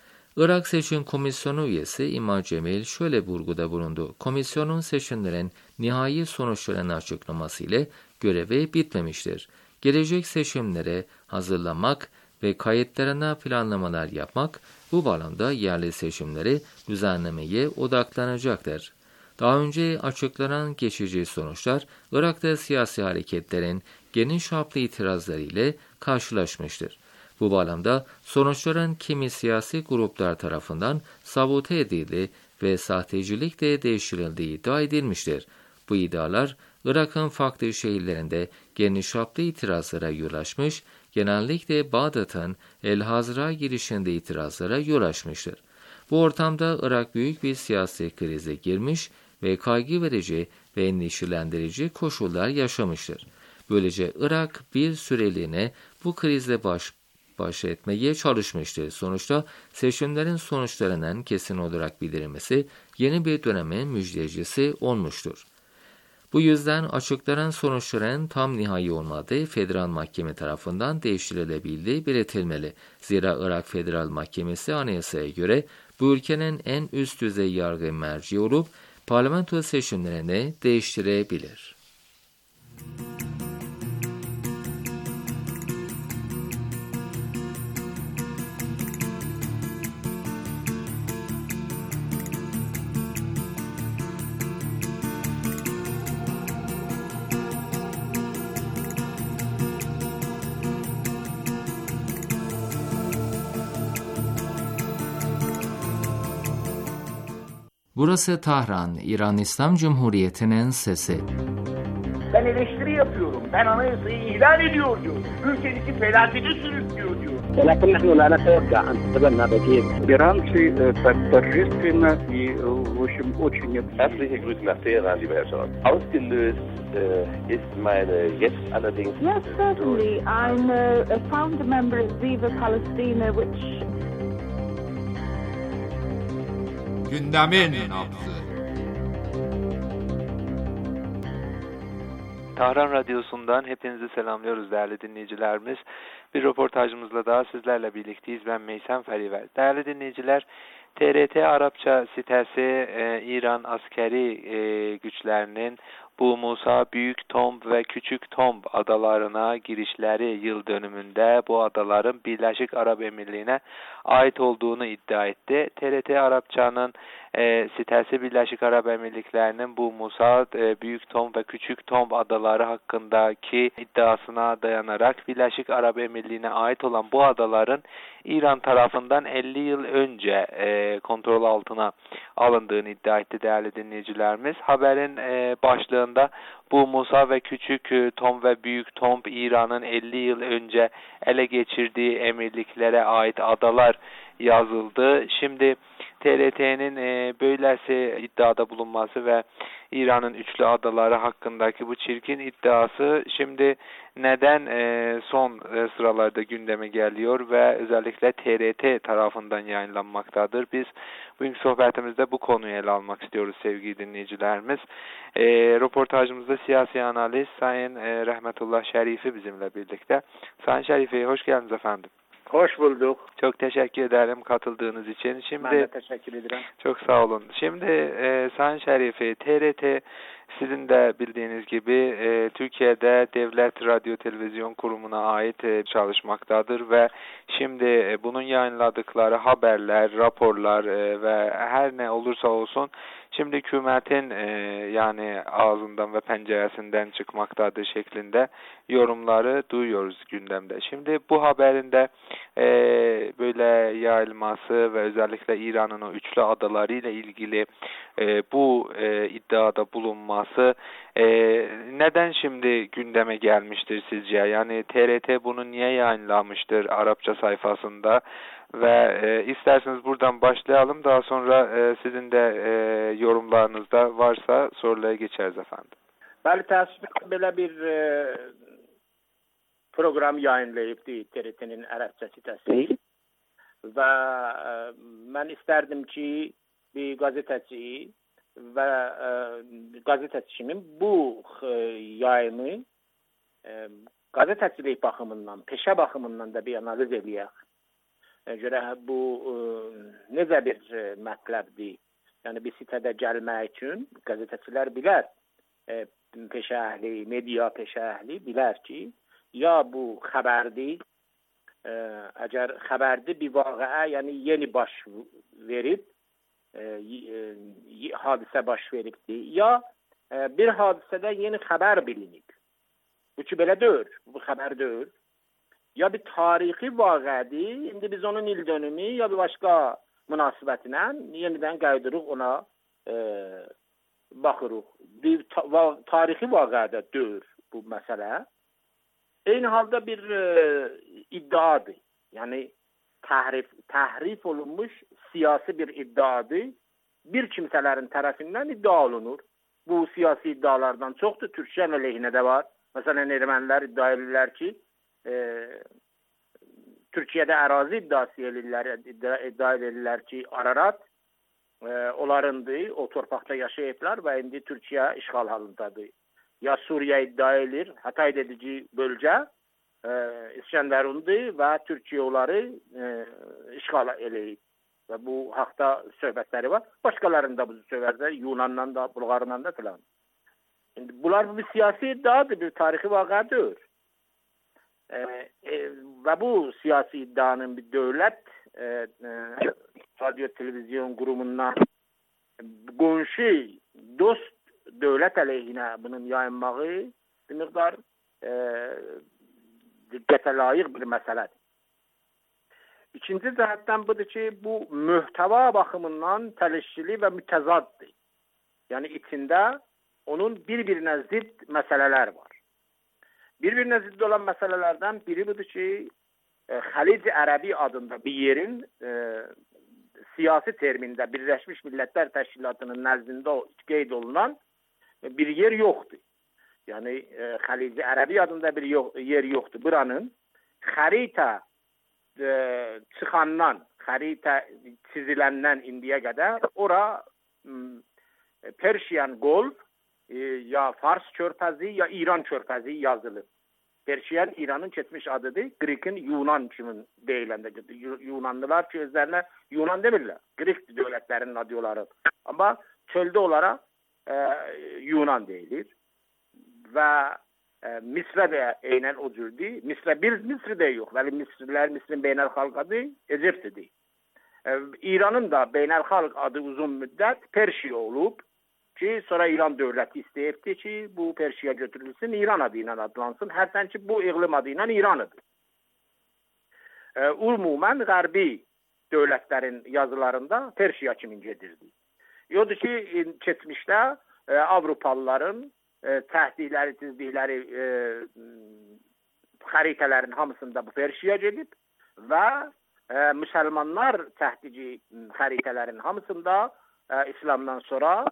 Irak Seçim Komisyonu üyesi İmam Cemil şöyle vurguda bulundu. Komisyonun seçimlerin nihai sonuçlarını açıklaması ile görevi bitmemiştir. Gelecek seçimlere hazırlanmak ve kayıtlarına planlamalar yapmak, bu bağlamda yerel seçimleri düzenlemeye odaklanacaktır. Daha önce açıklanan geçici sonuçlar, Irak'ta siyasi hareketlerin geniş çaplı itirazları ile karşılaşmıştır. Bu bağlamda sonuçların kimi siyasi gruplar tarafından sabote edildi ve sahtecilikle değiştirildiği iddia edilmiştir. Bu iddialar Irak'ın farklı şehirlerinde geniş çaplı itirazlara yol açmış, genellikle Bağdat'ın El-Hazra girişinde itirazlara yol açmıştır. Bu ortamda Irak büyük bir siyasi krize girmiş ve kaygı verici ve endişelendirici koşullar yaşamıştır. Böylece Irak bir süreliğine bu krizle baş baş etmeye çalışmıştır. Sonuçta seçimlerin sonuçlarının kesin olarak bildirilmesi yeni bir dönemin müjdecisi olmuştur. Bu yüzden açıklanan sonuçların tam nihai olmadığı Federal Mahkeme tarafından değiştirilebildiği belirtilmeli. Zira Irak Federal Mahkemesi anayasaya göre bu ülkenin en üst düzey yargı merci olup parlamento seçimlerini değiştirebilir. Burası Tahran, İran İslam Cumhuriyeti'nin sesi. Ben eleştiri yapıyorum. Ben anayasayı ihlal ediyor diyor. Ülkedeki felakete sürüklüyor diyor. ولكن نحن لا نتوقع أن تتبنى بديل. Иранцы торжественно и, в общем, очень... Herzliche Grüße nach Teheran, lieber Herr Scholz. Ausgelöst äh, ist meine jetzt allerdings... Yes, certainly. I'm a, a founder member of Viva Palestina, which... Gündemin nabzı. Tahran Radyosu'ndan hepinizi selamlıyoruz değerli dinleyicilerimiz. Bir röportajımızla daha sizlerle birlikteyiz. Ben Meysem Feriver. Değerli dinleyiciler, T R T Arapça sitesi e, İran askeri e, güçlerinin bu Musa Büyük Tomb ve Küçük Tomb adalarına girişleri yıl dönümünde bu adaların Birleşik Arap Emirliği'ne ait olduğunu iddia etti. T R T Arapça'nın e, sitesi Birleşik Arap Emirlikleri'nin bu Musa e, Büyük Tomb ve Küçük Tomb adaları hakkındaki iddiasına dayanarak Birleşik Arap Emirliği'ne ait olan bu adaların İran tarafından elli yıl önce e, kontrol altına alındığını iddia etti değerli dinleyicilerimiz. Haberin e, başlığında bu Musa ve Küçük Tomb ve Büyük Tomb İran'ın elli yıl önce ele geçirdiği emirliklere ait adalar yazıldı. Şimdi T R T'nin e, böylesi iddiada bulunması ve İran'ın üçlü adaları hakkındaki bu çirkin iddiası şimdi neden e, son e, sıralarda gündeme geliyor ve özellikle T R T tarafından yayınlanmaktadır? Biz bugünkü sohbetimizde bu konuyu ele almak istiyoruz sevgili dinleyicilerimiz. E, röportajımızda siyasi analist Sayın e, Rahmetullah Şerifi bizimle birlikte. Sayın Şerifi, hoş geldiniz efendim. Hoş bulduk. Çok teşekkür ederim katıldığınız için. Şimdi ben de teşekkür ederim. Çok sağ olun. Şimdi e, Sayın Şerifi, T R T sizin de bildiğiniz gibi e, Türkiye'de Devlet Radyo Televizyon Kurumu'na ait e, çalışmaktadır ve şimdi e, bunun yayınladıkları haberler, raporlar e, ve her ne olursa olsun şimdi hükümetin e, yani ağzından ve penceresinden çıkmaktadır şeklinde yorumları duyuyoruz gündemde. Şimdi bu haberin de e, böyle yayılması ve özellikle İran'ın o üçlü adaları ile ilgili e, bu e, iddiada bulunması e, neden şimdi gündeme gelmiştir sizce? Yani T R T bunu niye yayınlamıştır Arapça sayfasında? Ve e, isterseniz buradan başlayalım. Daha sonra e, sizin de e, yorumlarınızda varsa sorulara geçeriz efendim. Bəli, təəssüf belə bir e, program yayınlayıbdı T R T'nin Ərəbcə sitəsi və e, mən istərdim ki bir gazeteci və e, gazetecinin bu e, yayını e, gazetecilik baxımından, peşə baxımından da bir analiz edək. Görə bu e, necə bir e, mətləbdir? Yəni bir sitədə gəlmək üçün gazetecilər bilər, e, peşə əhli, media peşə əhli bilər ki, ya bu xəbərdir, e, əgər xəbərdir bir vaqəə, yəni yeni baş verib, e, e, hadisə baş veribdir, ya e, bir hadisədə yeni xəbər bilinib. Bu ki, belə deyil, bu xəbər deyil. Ya bir tarixi vaqədir, indi biz onun il dönümü ya bir başqa münasibətinə yenidən qayıdırıq ona e, baxırıq. Bir ta va tarixi vaqədə deyil bu məsələ. Eyni halda bir e, iddiadır. Yəni təhrif, təhrif olunmuş siyasi bir iddiadır. Bir kimsələrin tərəfindən iddia olunur. Bu siyasi iddialardan çoxdur. Türkiyənin əleyhinə də var. Məsələn, ermənilər iddia edirlər ki, E, Türkiye'de arazi iddiası edirlər, iddia, iddia edirlər ki, Ararat e, onlarındır, o torpaqda yaşayıblar və indi Türkiye işğal halındadır. Ya Suriye iddia edir, Hatay dedici bölgə e, İskenderun'dur və Türkiye onları e, işğal eləyib. Və bu haqda söhbətləri var. Başqalarında bu söhbətlər Yunan'dan da, Bulgar'dan da filan. Şimdi bunlar bir siyasi iddiadır, bir tarixi vaqədir. E, e, və bu siyasi iddianın bir dövlət e, e, radyo televizyon qurumundan qonşu, dost dövlət əleyhinə bunun yayınmağı bir miqdar e, diqqətə layiq bir məsələdir. İkinci cəhətdən budur ki, bu mühtəva baxımından təlişkili və mütəzaddır. Yəni içində onun bir-birinə zidd məsələlər var. Bir-birinə zidd olan məsələlərdən biri budur ki, e, Xalic Ərəbi adında bir yerin e, siyasi termində Birləşmiş Millətlər Təşkilatının nəzdində qeyd olunan e, bir yer yoxdur. Yəni e, Xalic Ərəbi adında bir yo yer yoxdur. Buranın xəritə e, çıxandan, xəritə çiziləndən indiyə qədər ora e, Persian Golf, E, ya Fars körfəzi ya İran körfəzi yazılır. Persiyan İranın keçmiş adıdır. Greek'in Yunan kimi deyiləndə. Yunanlılar ki özlərinə Yunan demirlər. Greek dövlətlərinin adıyorları. Amma çöldə olaraq e, Yunan deyilir. Və e, Misrə də eynən o cürdür. Misrə bir Misri də yox. Vəli Misrilər, Misrin beynəlxalq adı Eciptidir. E, İranın da beynəlxalq adı uzun müddət Persiya olub. Ki sonra İran dövləti istəyibdi ki, bu Persiya götürülsün, İran adı ilə adlansın. Hərdən ki, bu iqlim adı ilə İranıdır. E, Umumən qərbi dövlətlərin yazılarında Persiya kimi gedirdi. Yoxdur ki, keçmişdə e, Avropalıların e, təhdidləri, çizdikləri e, xəritələrin hamısında bu Persiya gedib və e, müsəlmanlar təhdici xəritələrin hamısında e, İslamdan sonra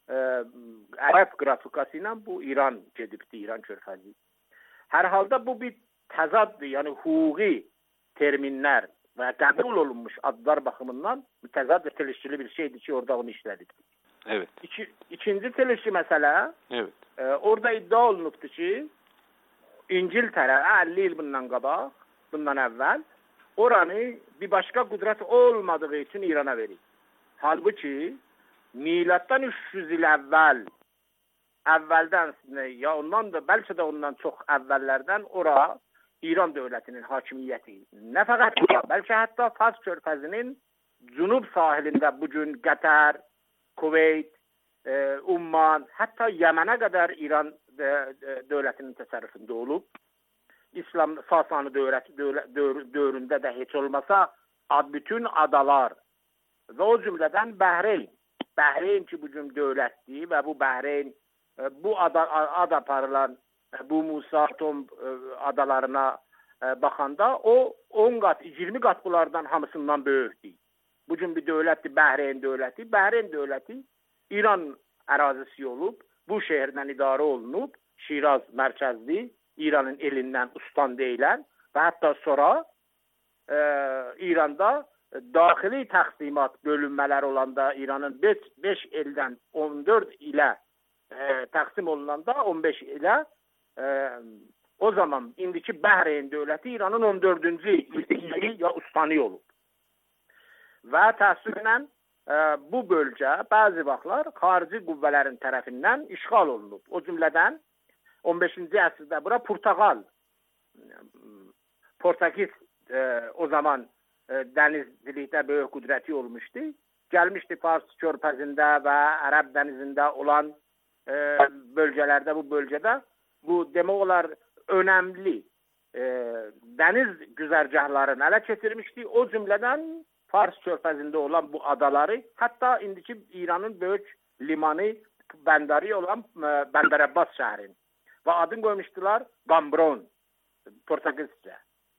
e, ərəb qrafikası ilə bu İran gedibdi, İran körfəzi. Hər halda bu bir təzaddır, yəni hüquqi terminlər və qəbul olunmuş adlar baxımından mütəzad və çelişkili bir şeydir ki, orada onu işlədik. Evet. İki, ikinci çelişki məsələ, evet. E, orada iddia olunubdur ki, İngiltərə əlli il bundan qabaq, bundan əvvəl oranı bir başqa qüdrət olmadığı üçün İrana verir. Halbuki milatdan üç yüz il əvvəl, əvvəldən ya ondan da, bəlkə də ondan çox əvvəllərdən ora İran dövlətinin hakimiyyəti. Nə fəqət ora, bəlkə hətta Fars körfəzinin cünub sahilində bugün Qətər, Kuveyt, e, Umman, hətta Yəmənə qədər İran de, de, dövlətinin təsərrüfündə olub. İslam Sasani dövləti dövlət, dövr, dövründə də heç olmasa ad, bütün adalar və o cümlədən Bəhreyn. Bəhreyn ki bugün dövlətdir və bu Bəhreyn bu ada, ad aparılan bu Musa Tom adalarına baxanda o on qat, iyirmi qat bunlardan hamısından böyükdür. Bugün bir dövlətdir Bəhreyn dövləti. Bəhreyn dövləti İran ərazisi olub, bu şəhərdən idarə olunub, Şiraz mərkəzli, İranın elindən ustan deyilən və hətta sonra e, İranda daxili təqsimat bölünmələr olanda İranın beş eldən on dörd ilə e, təqsim olunanda on beş ilə e, o zaman indiki Bəhreyn dövləti İranın on dördüncü ili ya ustanı olub. Və təəssüflə e, bu bölgə bəzi vaxtlar xarici qüvvələrin tərəfindən işğal olunub. O cümlədən on beşinci əsrdə bura Portuqal, Portekiz e, o zaman e, dənizcilikdə böyük qüdrəti olmuşdu. Gəlmişdi Fars körfəzində və Ərəb dənizində olan e, bölgələrdə, bu bölgədə bu demək olar önəmli e, dəniz güzərgahlarını ələ keçirmişdi. O cümlədən Fars körfəzində olan bu adaları, hətta indiki İranın böyük limanı, bəndəri olan e, Bəndər Abbas şəhərin. Və adını qoymuşdular Gambron, Portugizcə.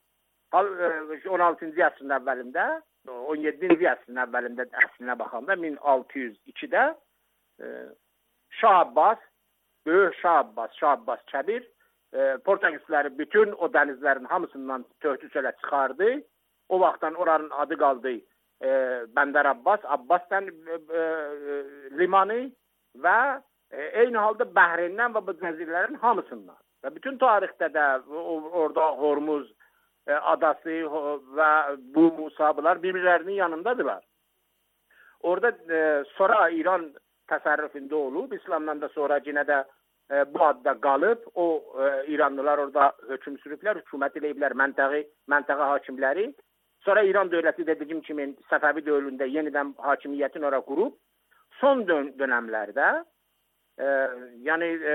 on altıncı əsrin əvvəlində, on yeddinci əsrin əvvəlində əsrinə baxanda min altı yüz ikidə e, Şah Abbas, böyük Şah Abbas, Şah Abbas Kəbir e, Portugizləri bütün o dənizlərin hamısından töhdüs elə çıxardı. O vaxtdan oranın adı qaldı e, Bəndər Abbas, Abbasdan e, e, limanı və e, eyni halda Bəhreyndən və bu cəzirələrin hamısından. Və bütün tarixdə də orada Hormuz e, adası və bu Musabılar bir-birlərinin yanındadılar. Orada e, sonra İran təsərrüfündə olub, İslamdan da sonra yenə də e, bu adda qalıb, o e, İranlılar orada hökm sürüblər, hökumət eləyiblər, məntəqi, məntəqə hakimləri. Sonra İran dövləti dediyim kimi Səfəvi dövründə yenidən hakimiyyətini ora qurub, son dön dönəmlərdə, e, yəni e,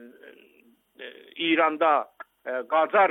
e, İranda e, Qacar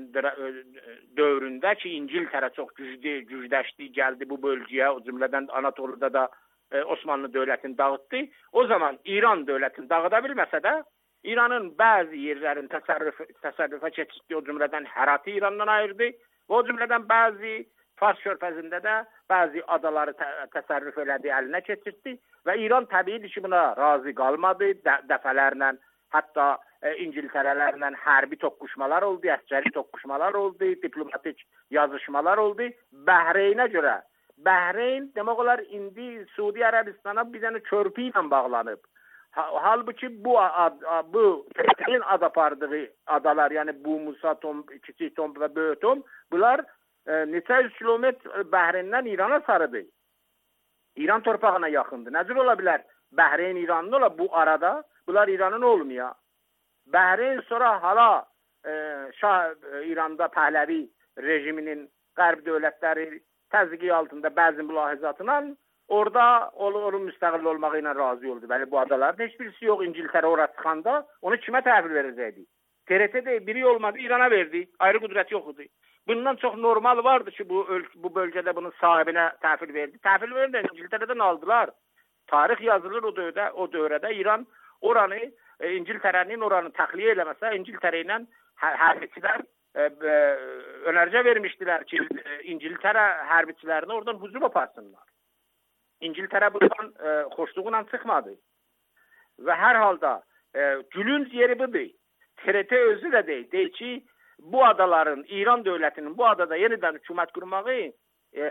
dövründə ki, İngiltərə çox güclü, gücləşdi, gəldi bu bölgəyə, o cümlədən Anatolada da e, Osmanlı dövlətini dağıtdı. O zaman İran dövlətini dağıda bilməsə də, İranın bəzi yerlərin təsərrüf, təsərrüfə keçirdi, o cümlədən Hərati İrandan ayırdı. O cümlədən bəzi Fars körfəzində də bəzi adaları tə təsərrüf elədi, əlinə keçirdi və İran təbiidir ki, buna razı qalmadı. Də dəfələrlə, hətta e, İngiltərələrlə hərbi toqquşmalar oldu, əskəri toqquşmalar oldu, diplomatik yazışmalar oldu. Bəhreynə görə, Bəhreyn demək olar indi Suudi Ərəbistana bir dənə körpü ilə bağlanıb. Halbuki bu ad, bu Türklərin ad apardığı adalar, yəni bu Musa Tom, Kiçik Tom və Böyük Tom, bunlar e, neçə yüz kilometr Bəhreyndən İrana sarıdır. İran torpağına yaxındır. Necə ola bilər? Bəhreyn İranın ola bu arada, bunlar İranın olmuyor. Bəhreyn sonra hala e, Şah e, İranda Pəhləvi rejiminin qərb dövlətləri təzyiqi altında bəzi mülahizatla orada onun müstəqil olmağı ilə razı oldu. Bəli, bu adalarda heç birisi yox. İngiltərə ora çıxanda onu kimə təhvil verəcəkdi? T R T də biri olmadı, İrana verdi. Ayrı qüdrət yox idi. Bundan çox normal vardı ki, bu, bu bölgədə bunun sahibinə təhvil verdi. Təhvil verdi, İngiltərədən aldılar. Tarix yazılır o dövrdə, o dövrədə İran oranı, e, İngiltərənin oranı təxliyə eləməsə, İngiltərə ilə hərbiçilər e, e, önərcə vermişdilər ki, e, İngiltərə hərbiçilərini oradan hücum aparsınlar. İngiltərə bundan e, xoşluğuyla çıxmadı. və hər halda e, gülünc yeri budur. T R T özü də deyir, deyir ki, bu adaların, İran dövlətinin bu adada yenidən hökumət qurmağı e,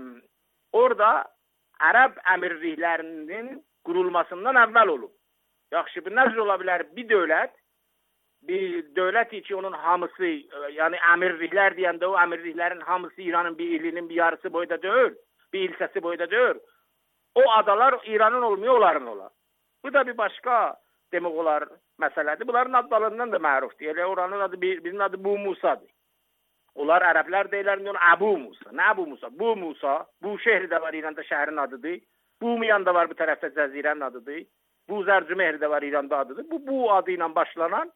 orada Ərəb əmirliklərinin qurulmasından əvvəl olub. Yaxşı, bu necə ola bilər? Bir dövlət, bir dövlət ki, onun hamısı, yəni əmirliklər deyəndə o əmirliklərin hamısı İranın bir ilinin bir yarısı boyda deyil, bir ilçəsi boyda deyil. O adalar İranın olmuyor, onların olar. Bu da bir başqa demək olar məsələdir. Bunların adlarından da mərufdur. Elə oranın adı, bizim adı Bu Musadır. Onlar ərəblər deyirlər, Əbu Musa. Nə Əbu Musa? Bu Musa, bu şəhri də var, İranda şəhərin adıdır. Bu Miyan da var, bu tərəfdə cəzirənin adıdır. Bu Zərcümehri də var, İranda adıdır. Bu, bu adı ilə başlanan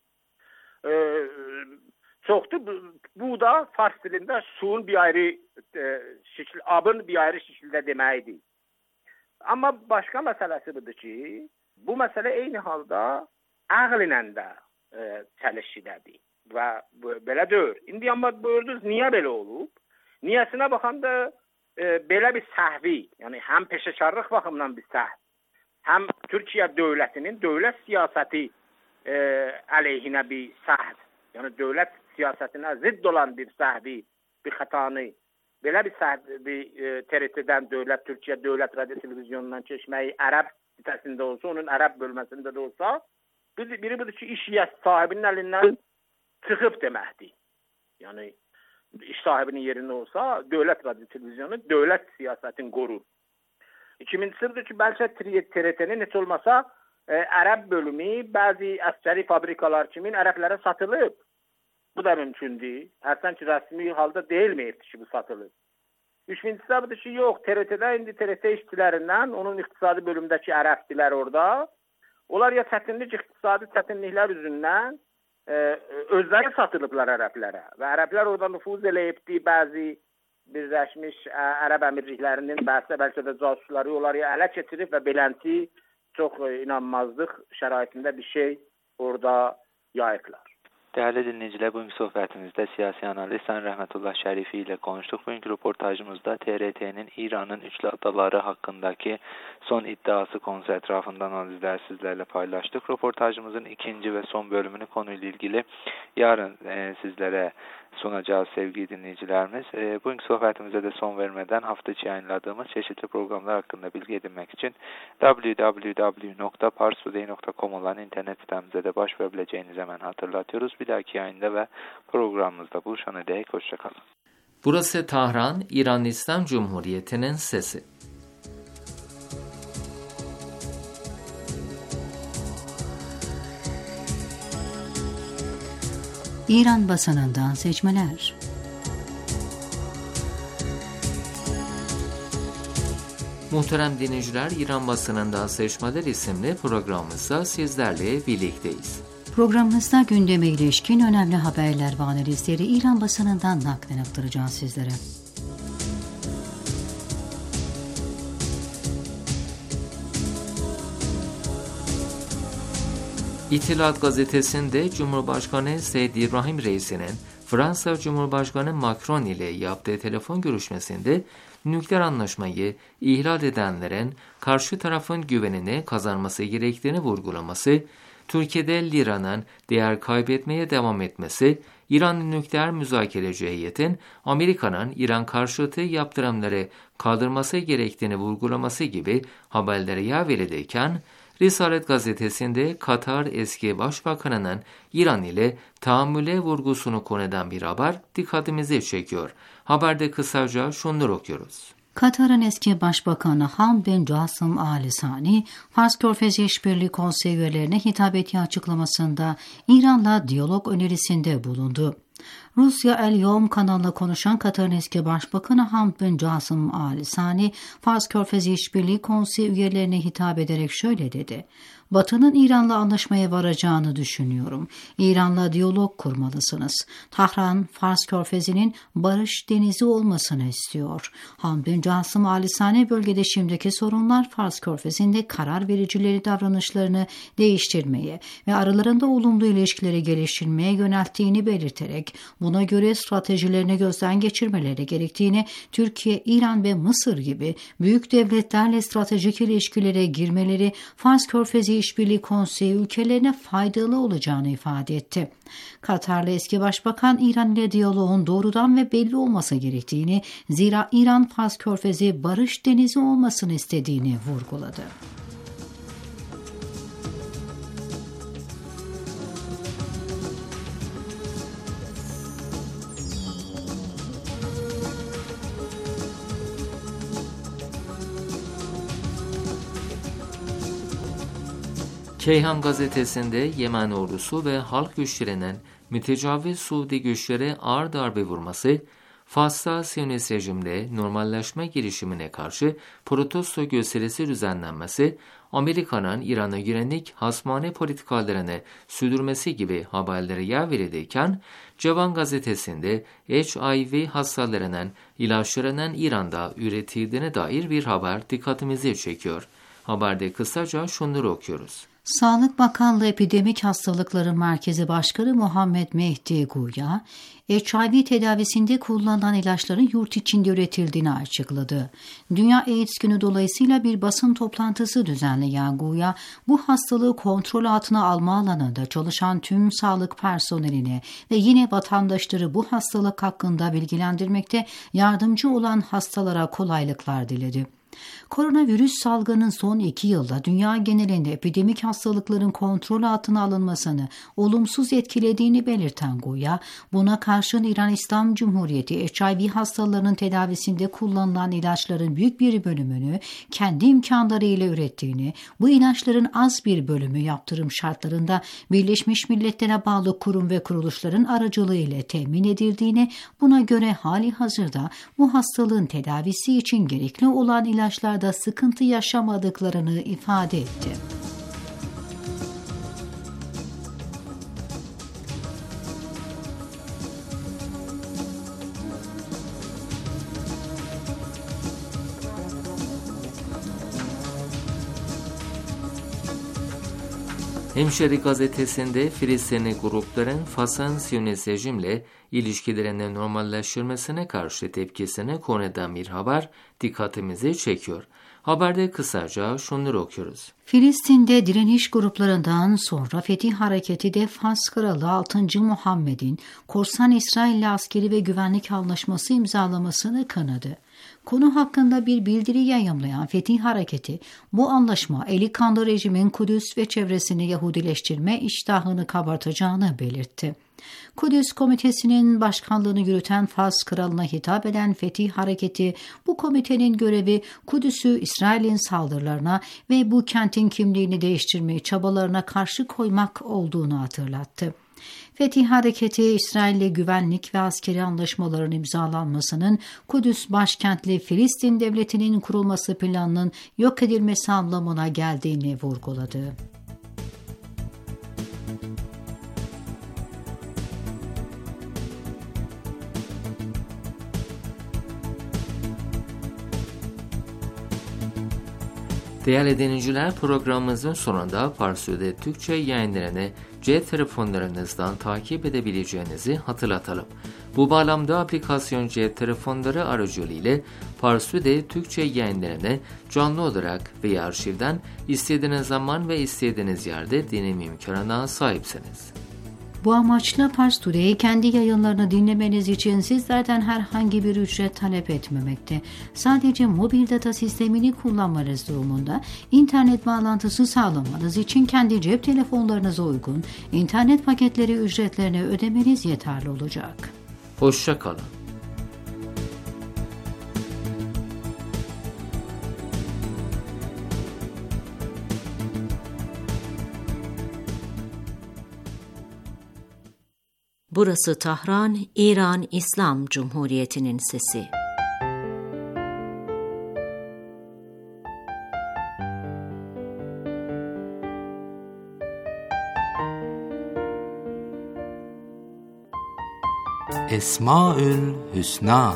e, çoxdur. Bu, bu da Fars dilində suyun bir ayrı e, şəkil, abın bir ayrı şəkildə deməkdir. Amma başqa məsələsi budur ki, bu məsələ eyni halda ağlilə də e, çəlişkidədir. Və belə deyir. İndi amma buyurdunuz, niyə belə olub? Niyəsinə baxanda e, belə bir səhvi, yəni həm peşəkarlıq baxımından bir səhv, həm Türkiyə dövlətinin dövlət siyasəti e, əleyhinə bir səhv, yəni dövlət siyasətinə zidd olan bir səhvi, bir xətanı, belə bir səhvi e, T R T'dən dövlət, Türkiyə dövlət radio televizyonundan keçməyi Ərəb sitəsində olsa, onun Ərəb bölməsində də olsa, biri budur ki, iş sahibinin əlindən çıxıb deməkdir. Yəni, iş sahibinin yerində olsa, dövlət radio televizyonu dövlət siyasətini qorur. İkincisidir ki, bəlkə T R T'nin heç olmasa e, Ərəb bölümü bəzi əskəri fabrikalar kimin ərəblərə satılıb. Bu da mümkündür. Hərsən ki, rəsmi halda deyilməyibdir ki, bu satılıb. Üçüncüsü budur ki, yox, T R T'də indi T R T işçilərindən, onun iqtisadi bölümdəki ərəbdilər orada, onlar ya çətinlik, iqtisadi çətinliklər üzündən e, özləri satılıblar ərəblərə və ərəblər orada nüfuz eləyibdi, bəzi birləşmiş ə, ərəb əmirliklərinin bəlkə bəlkə də casusları onları ələ keçirib və beləncə çox e, inanmazlıq şəraitində bir şey orada yayıblar. Değerli dinleyiciler, bugünkü sohbetimizde siyasi analist Sayın Rəhmətullah Şərifi ile konuştuk. Bugünkü röportajımızda T R T'nin İran'ın üçlü adaları hakkındaki son iddiası konusu etrafından analizler sizlerle paylaştık. Röportajımızın ikinci ve son bölümünü konuyla ilgili yarın e, sizlere sunacağız sevgili dinleyicilerimiz. E, bugünkü sohbetimize de son vermeden hafta içi yayınladığımız çeşitli programlar hakkında bilgi edinmek için w w w nokta pars today nokta com olan internet sitemize de başvurabileceğinizi hemen hatırlatıyoruz. Bir dahaki yayında ve programımızda buluşana dek hoşçakalın. Burası Tahran, İran İslam Cumhuriyeti'nin sesi. İran basınından seçmeler. Muhterem dinleyiciler, İran basınından seçmeler isimli programımızda sizlerle birlikteyiz. Programımızda gündeme ilişkin önemli haberler ve analizleri İran basınından naklen aktaracağız sizlere. İttihat gazetesinde Cumhurbaşkanı Seyyid İbrahim Reis'inin Fransa Cumhurbaşkanı Macron ile yaptığı telefon görüşmesinde nükleer anlaşmayı ihlal edenlerin karşı tarafın güvenini kazanması gerektiğini vurgulaması, Türkiye'de liranın değer kaybetmeye devam etmesi, İran nükleer müzakereci heyetin Amerika'nın İran karşıtı yaptırımları kaldırması gerektiğini vurgulaması gibi haberlere yer verilirken, Risalet gazetesinde Katar eski başbakanının İran ile tahammüle vurgusunu konu eden bir haber dikkatimizi çekiyor. Haberde kısaca şunları okuyoruz. Katar'ın eski başbakanı Ham bin Casım Al Sani, Fars Körfezi İşbirliği Konseyi üyelerine hitap ettiği açıklamasında İran'la diyalog önerisinde bulundu. Rusya El Yom kanalına konuşan Katar'ın eski başbakanı Ham bin Casım Al Sani, Fars Körfezi İşbirliği Konseyi üyelerine hitap ederek şöyle dedi: Batı'nın İran'la anlaşmaya varacağını düşünüyorum. İran'la diyalog kurmalısınız. Tahran, Fars Körfezi'nin barış denizi olmasını istiyor. Ham bin Casım Al Sani bölgede şimdiki sorunlar Fars Körfezi'nde karar vericileri davranışlarını değiştirmeye ve aralarında olumlu ilişkileri geliştirmeye yönelttiğini belirterek Buna göre stratejilerini gözden geçirmeleri gerektiğini, Türkiye, İran ve Mısır gibi büyük devletlerle stratejik ilişkilere girmeleri Fars Körfezi İşbirliği Konseyi ülkelerine faydalı olacağını ifade etti. Katarlı eski başbakan İran ile diyaloğun doğrudan ve belli olması gerektiğini, zira İran Fars Körfezi barış denizi olmasını istediğini vurguladı. Keyhan gazetesinde Yemen ordusu ve halk güçlerinin mütecavviz Suudi güçlere ağır darbe vurması, Fas'ta Siyonist rejimde normalleşme girişimine karşı protesto gösterisi düzenlenmesi, Amerika'nın İran'a yönelik hasmane politikalarını sürdürmesi gibi haberlere yer verilirken, Cevan gazetesinde H I V hastalarının ilaçlarının İran'da üretildiğine dair bir haber dikkatimizi çekiyor. Haberde kısaca şunları okuyoruz. Sağlık Bakanlığı Epidemik Hastalıkları Merkezi Başkanı Muhammed Mehdi Guya, H I V tedavisinde kullanılan ilaçların yurt içinde üretildiğini açıkladı. Dünya AIDS Günü dolayısıyla bir basın toplantısı düzenleyen Guya, bu hastalığı kontrol altına alma alanında çalışan tüm sağlık personeline ve yine vatandaşları bu hastalık hakkında bilgilendirmekte yardımcı olan hastalara kolaylıklar diledi. Koronavirüs salgının son iki yılda dünya genelinde epidemik hastalıkların kontrol altına alınmasını olumsuz etkilediğini belirten Guya, buna karşın İran İslam Cumhuriyeti H I V hastalarının tedavisinde kullanılan ilaçların büyük bir bölümünü kendi imkanlarıyla ürettiğini, bu ilaçların az bir bölümü yaptırım şartlarında Birleşmiş Milletler'e bağlı kurum ve kuruluşların aracılığıyla temin edildiğini, buna göre hali hazırda bu hastalığın tedavisi için gerekli olan ilaçlar da sıkıntı yaşamadıklarını ifade etti. Hemşeri gazetesinde Filistinli grupların Fas'ın Siyonist rejimle ilişkilerini normalleştirmesine karşı tepkisine konu eden bir haber dikkatimizi çekiyor. Haberde kısaca şunları okuyoruz. Filistin'de direniş gruplarından sonra Fetih Hareketi de Fas Kralı altıncı Muhammed'in korsan İsrail'le askeri ve güvenlik anlaşması imzalamasını kınadı. Konu hakkında bir bildiri yayımlayan Fetih Hareketi, bu anlaşma eli kanlı rejimin Kudüs ve çevresini Yahudileştirme iştahını kabartacağını belirtti. Kudüs Komitesi'nin başkanlığını yürüten Fas Kralı'na hitap eden Fetih Hareketi, bu komitenin görevi Kudüs'ü İsrail'in saldırılarına ve bu kentin kimliğini değiştirmeyi çabalarına karşı koymak olduğunu hatırlattı. Fetih Hareketi, İsrail'le güvenlik ve askeri anlaşmaların imzalanmasının Kudüs başkentli Filistin Devleti'nin kurulması planının yok edilmesi anlamına geldiğini vurguladı. Değerli dinleyiciler, programımızın sonunda Farsça'da Türkçe yayınlarını cep telefonlarınızdan takip edebileceğinizi hatırlatalım. Bu bağlamda aplikasyon cep telefonları aracılığıyla Farsça'da Türkçe yayınlarını canlı olarak veya arşivden istediğiniz zaman ve istediğiniz yerde dinleme imkanına sahipsiniz. Bu amaçla Pars Today kendi yayınlarını dinlemeniz için sizlerden herhangi bir ücret talep etmemekte. Sadece mobil data sistemini kullanmanız durumunda internet bağlantısı sağlamanız için kendi cep telefonlarınıza uygun internet paketleri ücretlerini ödemeniz yeterli olacak. Hoşça kalın. Burası Tahran, İran İslam Cumhuriyeti'nin sesi. Esmaül Hüsna.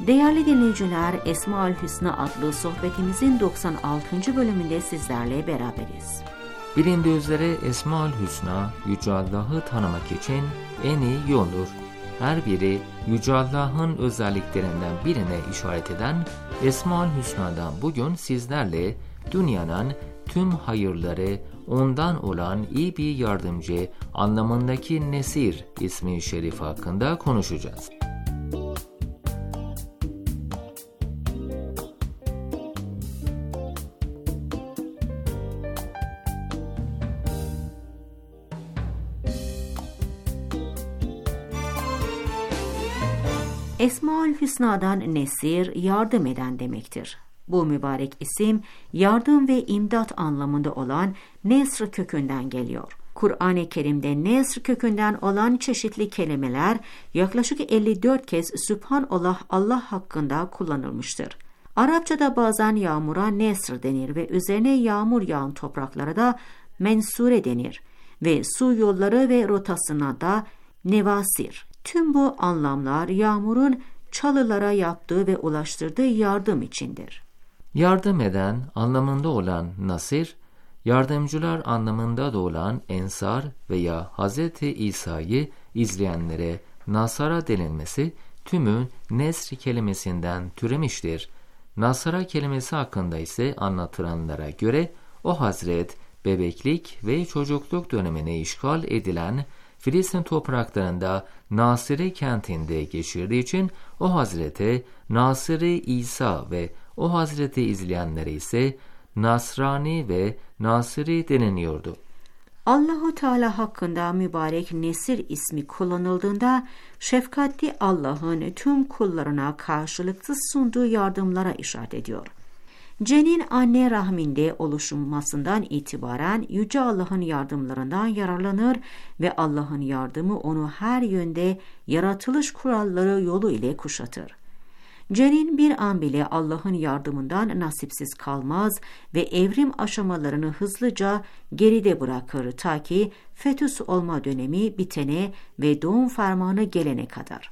Değerli dinleyiciler, Esmaül Hüsna adlı sohbetimizin doksan altıncı bölümünde sizlerle beraberiz. Bilindiği üzere Esmaül Hüsna, Yüce Allah'ı tanımak için en iyi yoldur. Her biri Yüce Allah'ın özelliklerinden birine işaret eden Esmaül Hüsna'dan bugün sizlerle dünyanın tüm hayırları ondan olan iyi bir yardımcı anlamındaki Nesir ismi şerif hakkında konuşacağız. Esmaül Hüsna'dan Nesir, yardım eden demektir. Bu mübarek isim, yardım ve imdat anlamında olan Nesr kökünden geliyor. Kur'an-ı Kerim'de Nesr kökünden olan çeşitli kelimeler yaklaşık elli dört kez Sübhanallah Allah hakkında kullanılmıştır. Arapçada bazen yağmura Nesr denir ve üzerine yağmur yağan topraklara da mensure denir ve su yolları ve rotasına da nevasir. Tüm bu anlamlar yağmurun çalılara yaptığı ve ulaştırdığı yardım içindir. Yardım eden anlamında olan Nasir, yardımcılar anlamında da olan Ensar veya Hz. İsa'yı izleyenlere Nasara denilmesi tümü Nesr kelimesinden türemiştir. Nasara kelimesi hakkında ise anlatılanlara göre o Hazret bebeklik ve çocukluk dönemine işgal edilen Filistin topraklarında Nasiri kentinde geçirdiği için o Hazreti Nasiri İsa ve o Hazreti izleyenlere ise Nasrani ve Nasiri deniliyordu. Allahu Teala hakkında mübarek Nesir ismi kullanıldığında şefkatli Allah'ın tüm kullarına karşılıksız sunduğu yardımlara işaret ediyor. Cenin anne rahminde oluşmasından itibaren Yüce Allah'ın yardımlarından yararlanır ve Allah'ın yardımı onu her yönde yaratılış kuralları yolu ile kuşatır. Cenin bir an bile Allah'ın yardımından nasipsiz kalmaz ve evrim aşamalarını hızlıca geride bırakır ta ki fetüs olma dönemi bitene ve doğum fermanı gelene kadar.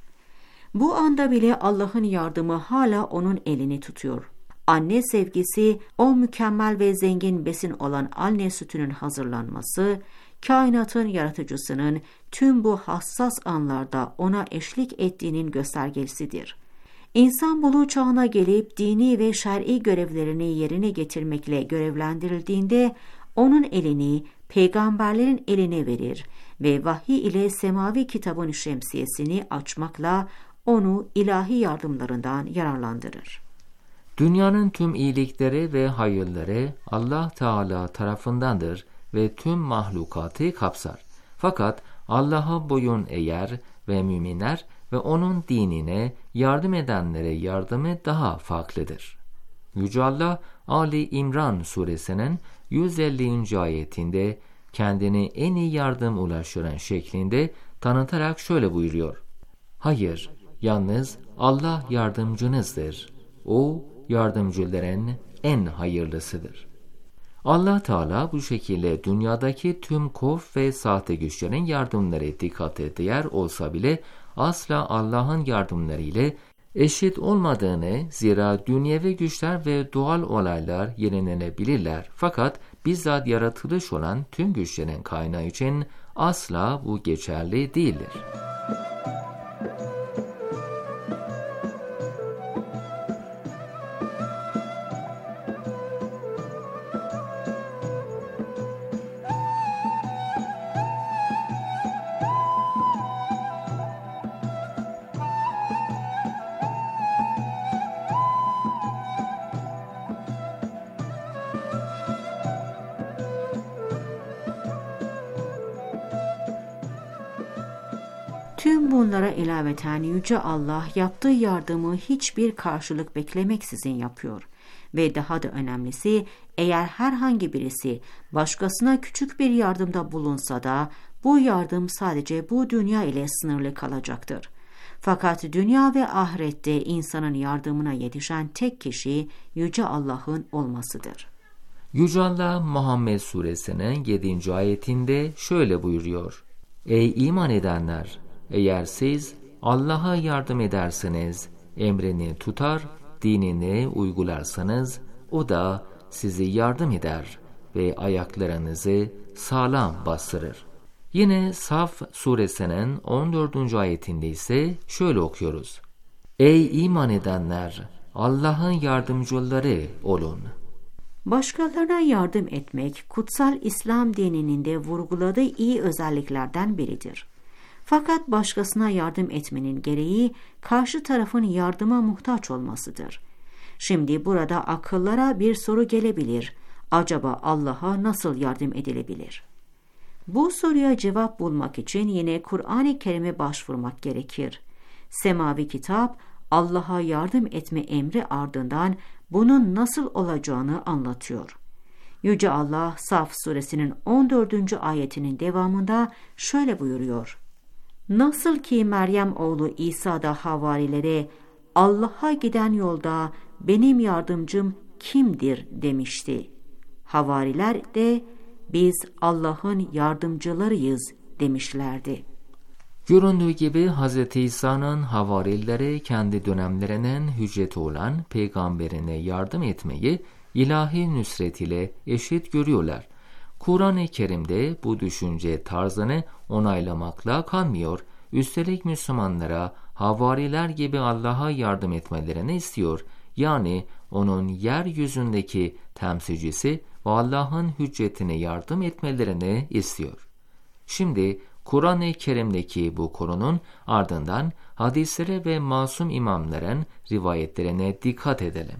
Bu anda bile Allah'ın yardımı hala onun elini tutuyor. Anne sevgisi, o mükemmel ve zengin besin olan anne sütünün hazırlanması, kainatın yaratıcısının tüm bu hassas anlarda ona eşlik ettiğinin göstergesidir. İnsan buluğ çağına gelip dini ve şer'i görevlerini yerine getirmekle görevlendirildiğinde onun elini peygamberlerin eline verir ve vahiy ile semavi kitabın şemsiyesini açmakla onu ilahi yardımlarından yararlandırır. Dünyanın tüm iyilikleri ve hayırları Allah Teala tarafındandır ve tüm mahlukatı kapsar. Fakat Allah'a boyun eğer ve müminler ve onun dinine yardım edenlere yardımı daha farklıdır. Yüce Allah Ali İmran suresinin yüz ellinci ayetinde kendini en iyi yardım ulaştıran şeklinde tanıtarak şöyle buyuruyor: Hayır, yalnız Allah yardımcınızdır. O yardımcıların en hayırlısıdır. Allah Teala bu şekilde dünyadaki tüm kof ve sahte güçlerin yardımları dikkate değer olsa bile asla Allah'ın yardımları ile eşit olmadığını, zira dünyevi güçler ve doğal olaylar yenilenebilirler. Fakat bizzat yaratılış olan tüm güçlerin kaynağı için asla bu geçerli değildir. Tüm bunlara ilaveten Yüce Allah yaptığı yardımı hiçbir karşılık beklemeksizin yapıyor. Ve daha da önemlisi, eğer herhangi birisi başkasına küçük bir yardımda bulunsa da bu yardım sadece bu dünya ile sınırlı kalacaktır. Fakat dünya ve ahirette insanın yardımına yetişen tek kişi Yüce Allah'ın olmasıdır. Yüce Allah Muhammed suresinin yedinci ayetinde şöyle buyuruyor: Ey iman edenler! Eğer siz Allah'a yardım ederseniz emrini tutar, dinini uygularsanız o da sizi yardım eder ve ayaklarınızı sağlam bastırır. Yine Saf suresinin on dördüncü ayetinde ise şöyle okuyoruz. Ey iman edenler! Allah'ın yardımcıları olun. Başkalarına yardım etmek, kutsal İslam dininin de vurguladığı iyi özelliklerden biridir. Fakat başkasına yardım etmenin gereği, karşı tarafın yardıma muhtaç olmasıdır. Şimdi burada akıllara bir soru gelebilir. Acaba Allah'a nasıl yardım edilebilir? Bu soruya cevap bulmak için yine Kur'an-ı Kerim'e başvurmak gerekir. Semavi kitap, Allah'a yardım etme emri ardından bunun nasıl olacağını anlatıyor. Yüce Allah Saf suresinin on dördüncü ayetinin devamında şöyle buyuruyor. Nasıl ki Meryem oğlu İsa da havarilere Allah'a giden yolda benim yardımcım kimdir demişti. Havariler de biz Allah'ın yardımcılarıyız demişlerdi. Göründüğü gibi Hz. İsa'nın havarileri kendi dönemlerinin hücceti olan peygamberine yardım etmeyi ilahi nüsret ile eşit görüyorlar. Kur'an-ı Kerim'de bu düşünce tarzını onaylamakla kalmıyor, üstelik Müslümanlara havariler gibi Allah'a yardım etmelerini istiyor. Yani onun yeryüzündeki temsilcisi ve Allah'ın hüccetine yardım etmelerini istiyor. Şimdi Kur'an-ı Kerim'deki bu konunun ardından hadislere ve masum imamların rivayetlerine dikkat edelim.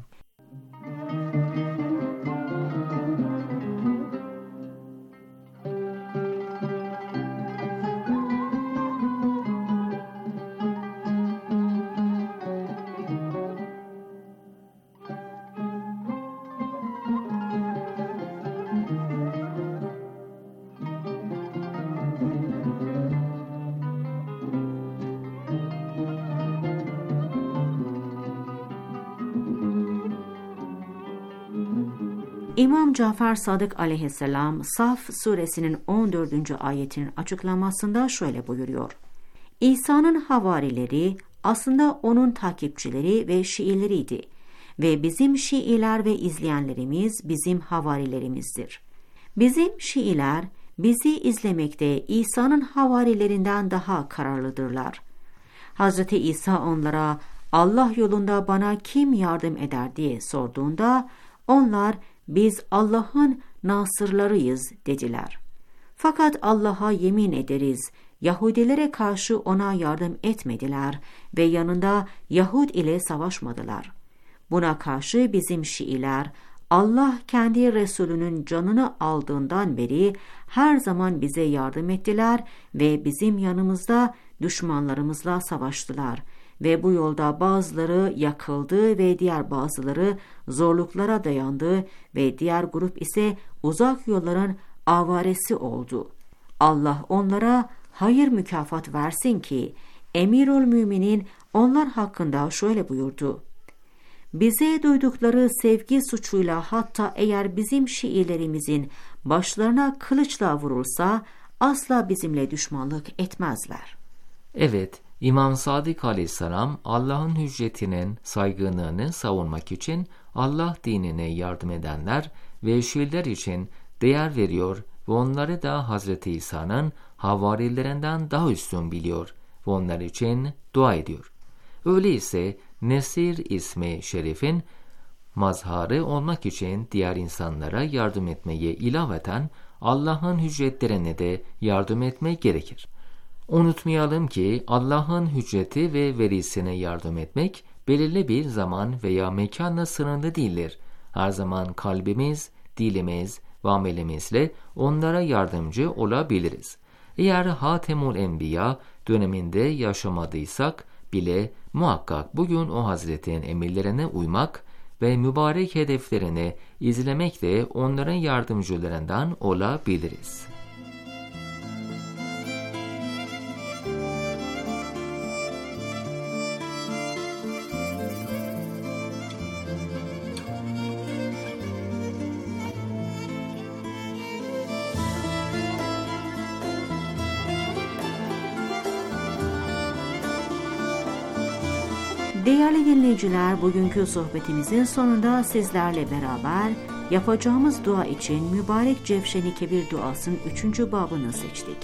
İmam Cafer Sadık aleyhisselam Saf suresinin on dördüncü ayetinin açıklamasında şöyle buyuruyor. İsa'nın havarileri aslında onun takipçileri ve Şiileriydi ve bizim Şiiler ve izleyenlerimiz bizim havarilerimizdir. Bizim Şiiler bizi izlemekte İsa'nın havarilerinden daha kararlıdırlar. Hazreti İsa onlara Allah yolunda bana kim yardım eder diye sorduğunda onlar biz Allah'ın nasırlarıyız dediler. Fakat Allah'a yemin ederiz, Yahudilere karşı ona yardım etmediler ve yanında Yahud ile savaşmadılar. Buna karşı bizim Şiiler, Allah kendi Resulünün canını aldığından beri her zaman bize yardım ettiler ve bizim yanımızda düşmanlarımızla savaştılar. Ve bu yolda bazıları yakıldı ve diğer bazıları zorluklara dayandı ve diğer grup ise uzak yolların avaresi oldu. Allah onlara hayır mükafat versin ki Emirül Müminin onlar hakkında şöyle buyurdu. Bize duydukları sevgi suçuyla hatta eğer bizim Şiilerimizin başlarına kılıçla vurulsa asla bizimle düşmanlık etmezler. Evet, İmam Sadık aleyhisselam Allah'ın hüccetinin saygınlığını savunmak için Allah dinine yardım edenler ve Şiiler için değer veriyor ve onları da Hazreti İsa'nın havarilerinden daha üstün biliyor ve onlar için dua ediyor. Öyleyse Nesir ismi şerifin mazharı olmak için diğer insanlara yardım etmeye ilaveten Allah'ın hüccetlerine de yardım etmek gerekir. Unutmayalım ki Allah'ın hücceti ve verisine yardım etmek belirli bir zaman veya mekanla sınırlı değildir. Her zaman kalbimiz, dilimiz ve amelimizle onlara yardımcı olabiliriz. Eğer Hatemül Enbiya döneminde yaşamadıysak bile muhakkak bugün o Hazretin emirlerine uymak ve mübarek hedeflerini izlemek de onların yardımcılarından olabiliriz. Değerli dinleyiciler, bugünkü sohbetimizin sonunda sizlerle beraber yapacağımız dua için mübarek Cevşen-i Kebir duasının üçüncü babını seçtik.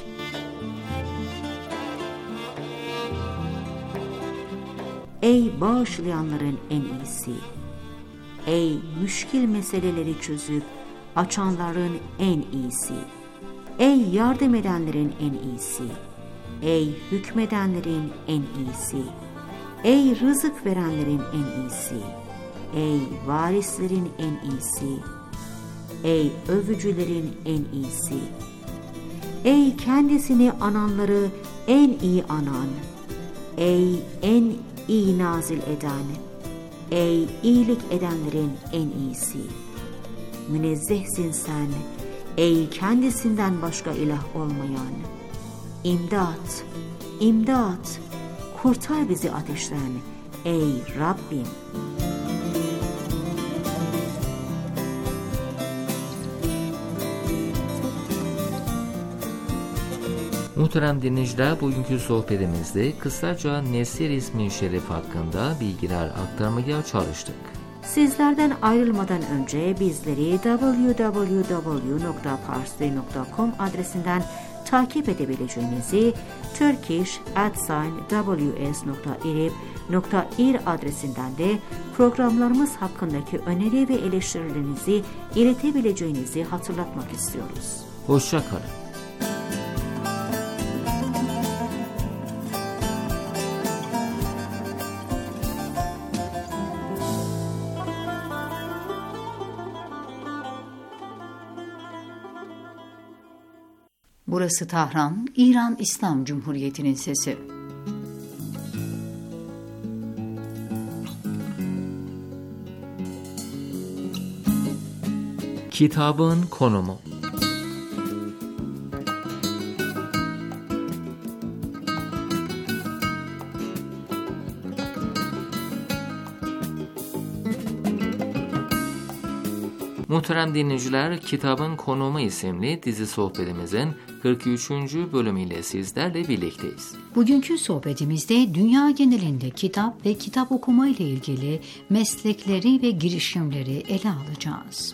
Ey bağışlayanların en iyisi, ey müşkil meseleleri çözüp açanların en iyisi, ey yardım edenlerin en iyisi, ey hükmedenlerin en iyisi, ey rızık verenlerin en iyisi, ey varislerin en iyisi, ey övücülerin en iyisi, ey kendisini ananları en iyi anan, ey en iyi nazil eden, ey iyilik edenlerin en iyisi. Münezzehsin sen, ey kendisinden başka ilah olmayan. İmdat, imdat, kurtar bizi ateşten, ey Rabbim. Muhterem dinleyiciler, bugünkü sohbetimizde kısaca Nesir ismi şerif hakkında bilgiler aktarmaya çalıştık. Sizlerden ayrılmadan önce bizleri double-u double-u double-u nokta parsley nokta com adresinden takip edebileceğinizi, turkish at ws nokta irib nokta ir adresinden de programlarımız hakkındaki öneri ve eleştirilerinizi iletebileceğinizi hatırlatmak istiyoruz. Hoşça kalın. Burası Tahran, İran İslam Cumhuriyeti'nin sesi. Kitabın konumu. Muhterem dinleyiciler, Kitabın Konumu isimli dizi sohbetimizin kırk üçüncü bölümüyle sizlerle birlikteyiz. Bugünkü sohbetimizde dünya genelinde kitap ve kitap okuma ile ilgili meslekleri ve girişimleri ele alacağız.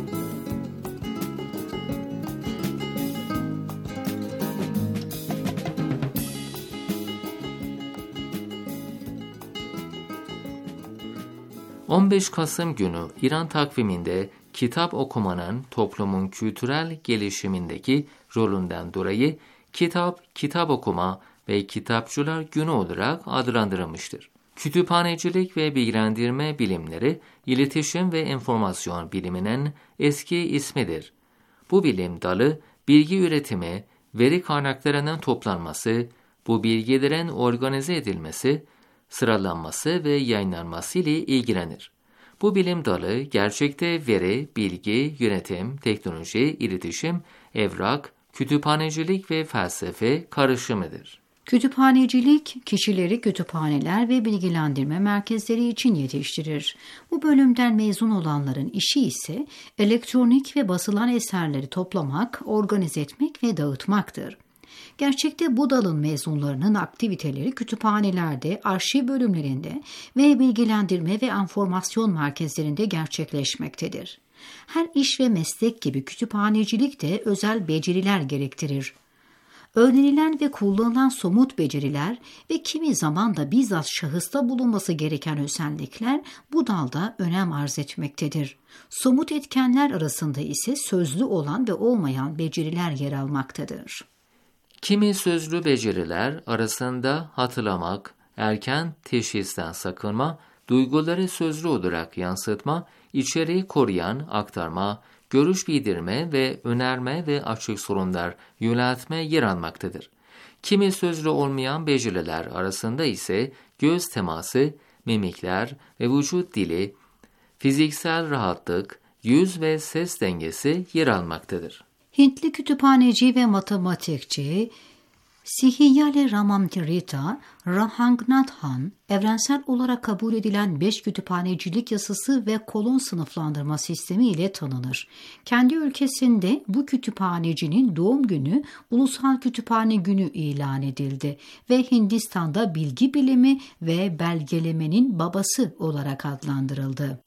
on beş Kasım günü İran takviminde kitap okumanın toplumun kültürel gelişimindeki rolünden dolayı kitap, kitap okuma ve kitapçılar günü olarak adlandırılmıştır. Kütüphanecilik ve bilgilendirme bilimleri, iletişim ve enformasyon biliminin eski ismidir. Bu bilim dalı, bilgi üretimi, veri kaynaklarının toplanması, bu bilgilerin organize edilmesi, sıralanması ve yayınlanması ile ilgilenir. Bu bilim dalı gerçekte veri, bilgi, yönetim, teknoloji, iletişim, evrak, kütüphanecilik ve felsefe karışımıdır. Kütüphanecilik, kişileri kütüphaneler ve bilgilendirme merkezleri için yetiştirir. Bu bölümden mezun olanların işi ise elektronik ve basılan eserleri toplamak, organize etmek ve dağıtmaktır. Gerçekte bu dalın mezunlarının aktiviteleri kütüphanelerde, arşiv bölümlerinde ve bilgilendirme ve enformasyon merkezlerinde gerçekleşmektedir. Her iş ve meslek gibi kütüphanecilik de özel beceriler gerektirir. Öğrenilen ve kullanılan somut beceriler ve kimi zaman da bizzat şahısta bulunması gereken özellikler bu dalda önem arz etmektedir. Somut etkenler arasında ise sözlü olan ve olmayan beceriler yer almaktadır. Kimi sözlü beceriler arasında hatırlamak, erken teşhisten sakınma, duyguları sözlü olarak yansıtma, içeriği koruyan, aktarma, görüş bildirme ve önerme ve açık sorunlar yöneltme yer almaktadır. Kimi sözlü olmayan beceriler arasında ise göz teması, mimikler ve vücut dili, fiziksel rahatlık, yüz ve ses dengesi yer almaktadır. Hintli kütüphaneci ve matematikçi Sihiyale Ramamtirita, Rahangnathan, evrensel olarak kabul edilen beş kütüphanecilik yasası ve kolon sınıflandırma sistemi ile tanınır. Kendi ülkesinde bu kütüphanecinin doğum günü Ulusal Kütüphane Günü ilan edildi ve Hindistan'da bilgi bilimi ve belgelemenin babası olarak adlandırıldı.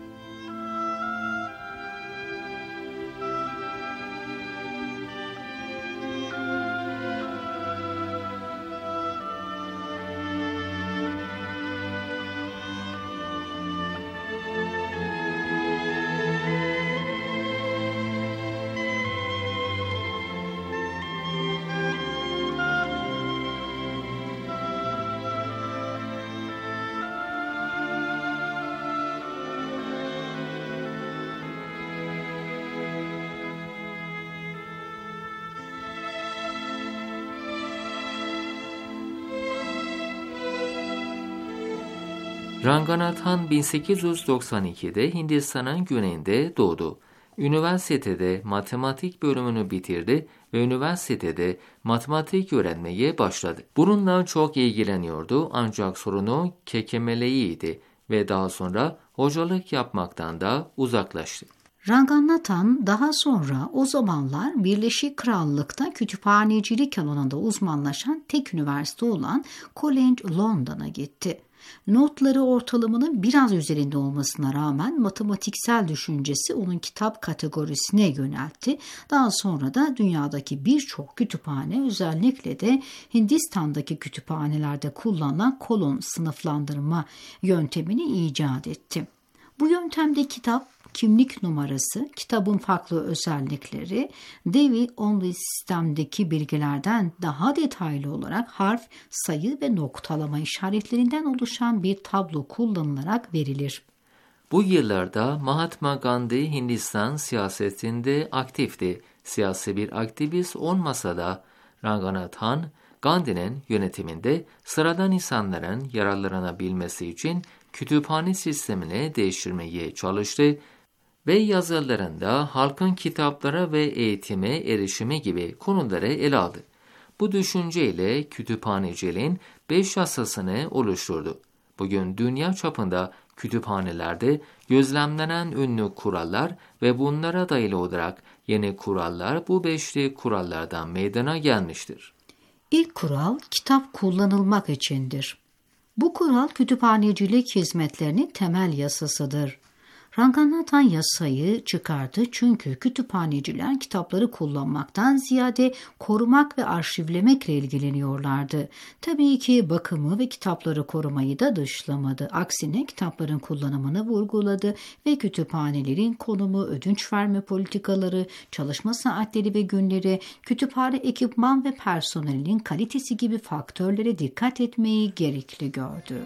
Ranganathan bin sekiz yüz doksan ikide Hindistan'ın güneyinde doğdu. Üniversitede matematik bölümünü bitirdi ve üniversitede matematik öğrenmeye başladı. Bununla çok ilgileniyordu ancak sorunu kekemeliğiydi ve daha sonra hocalık yapmaktan da uzaklaştı. Ranganathan daha sonra o zamanlar Birleşik Krallık'ta kütüphanecilik alanında uzmanlaşan tek üniversite olan College London'a gitti. Notları ortalamanın biraz üzerinde olmasına rağmen matematiksel düşüncesi onun kitap kategorisine yöneltti. Daha sonra da dünyadaki birçok kütüphane, özellikle de Hindistan'daki kütüphanelerde kullanılan kolon sınıflandırma yöntemini icat etti. Bu yöntemde kitap, kimlik numarası, kitabın farklı özellikleri, Dewey-Onley sistemdeki bilgilerden daha detaylı olarak harf, sayı ve noktalama işaretlerinden oluşan bir tablo kullanılarak verilir. Bu yıllarda Mahatma Gandhi Hindistan siyasetinde aktifti. Siyasi bir aktivist olmasa da Ranganathan, Gandhi'nin yönetiminde sıradan insanların yararlanabilmesi için kütüphane sistemini değiştirmeye çalıştı ve yazılarında halkın kitaplara ve eğitime erişimi gibi konuları ele aldı. Bu düşünceyle kütüphaneciliğin beş yasasını oluşturdu. Bugün dünya çapında kütüphanelerde gözlemlenen ünlü kurallar ve bunlara dayalı olarak yeni kurallar bu beşli kurallardan meydana gelmiştir. İlk kural kitap kullanılmak içindir. Bu kural kütüphanecilik hizmetlerinin temel yasasıdır. Ranganathan yasayı çıkardı çünkü kütüphaneciler kitapları kullanmaktan ziyade korumak ve arşivlemekle ilgileniyorlardı. Tabii ki bakımı ve kitapları korumayı da dışlamadı. Aksine kitapların kullanımını vurguladı ve kütüphanelerin konumu, ödünç verme politikaları, çalışma saatleri ve günleri, kütüphane ekipman ve personelinin kalitesi gibi faktörlere dikkat etmeyi gerekli gördü.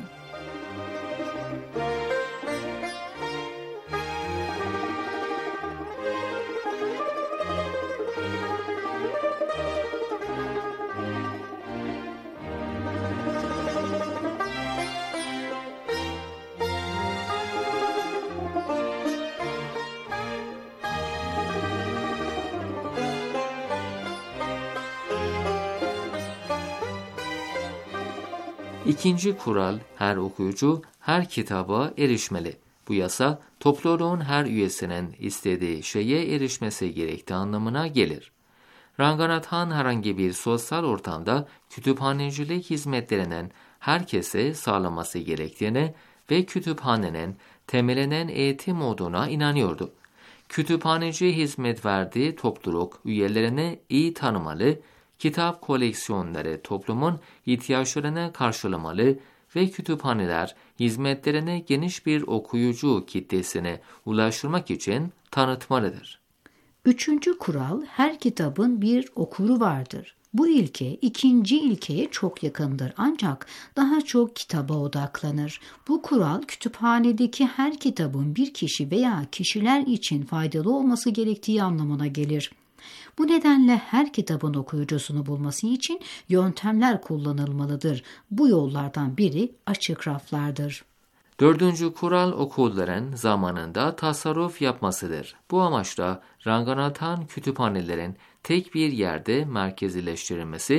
İkinci kural, her okuyucu her kitaba erişmeli. Bu yasa topluluğun her üyesinin istediği şeye erişmesi gerektiği anlamına gelir. Ranganathan herhangi bir sosyal ortamda kütüphanecilik hizmetlerinin herkese sağlaması gerektiğine ve kütüphanenin temelinin eğitim olduğuna inanıyordu. Kütüphaneci hizmet verdiği topluluk üyelerini iyi tanımalı, kitap koleksiyonları toplumun ihtiyaçlarını karşılamalı ve kütüphaneler hizmetlerini geniş bir okuyucu kitlesine ulaştırmak için tanıtmalıdır. Üçüncü kural, her kitabın bir okuru vardır. Bu ilke ikinci ilkeye çok yakındır ancak daha çok kitaba odaklanır. Bu kural kütüphanedeki her kitabın bir kişi veya kişiler için faydalı olması gerektiği anlamına gelir. Bu nedenle her kitabın okuyucusunu bulması için yöntemler kullanılmalıdır. Bu yollardan biri açık raflardır. Dördüncü kural okulların zamanında tasarruf yapmasıdır. Bu amaçla Ranganathan kütüphanelerin tek bir yerde merkezileştirilmesi,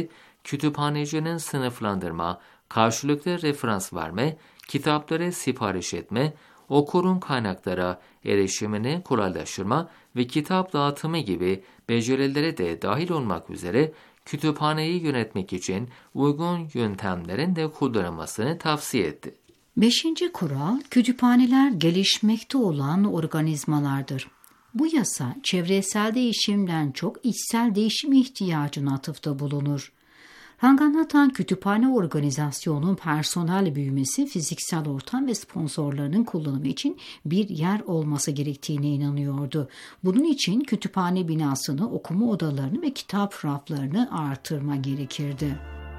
kütüphanecinin sınıflandırma, karşılıklı referans verme, kitapları sipariş etme, okurun kaynaklara erişimini kolaylaştırma ve kitap dağıtımı gibi becerilere de dahil olmak üzere kütüphaneyi yönetmek için uygun yöntemlerin de kullanılmasını tavsiye etti. Beşinci kural, kütüphaneler gelişmekte olan organizmalardır. Bu yasa çevresel değişimden çok içsel değişim ihtiyacına atıfta bulunur. Ranganathan Kütüphane Organizasyonu personel büyümesi, fiziksel ortam ve sponsorlarının kullanımı için bir yer olması gerektiğine inanıyordu. Bunun için kütüphane binasını, okuma odalarını ve kitap raflarını artırma gerekirdi.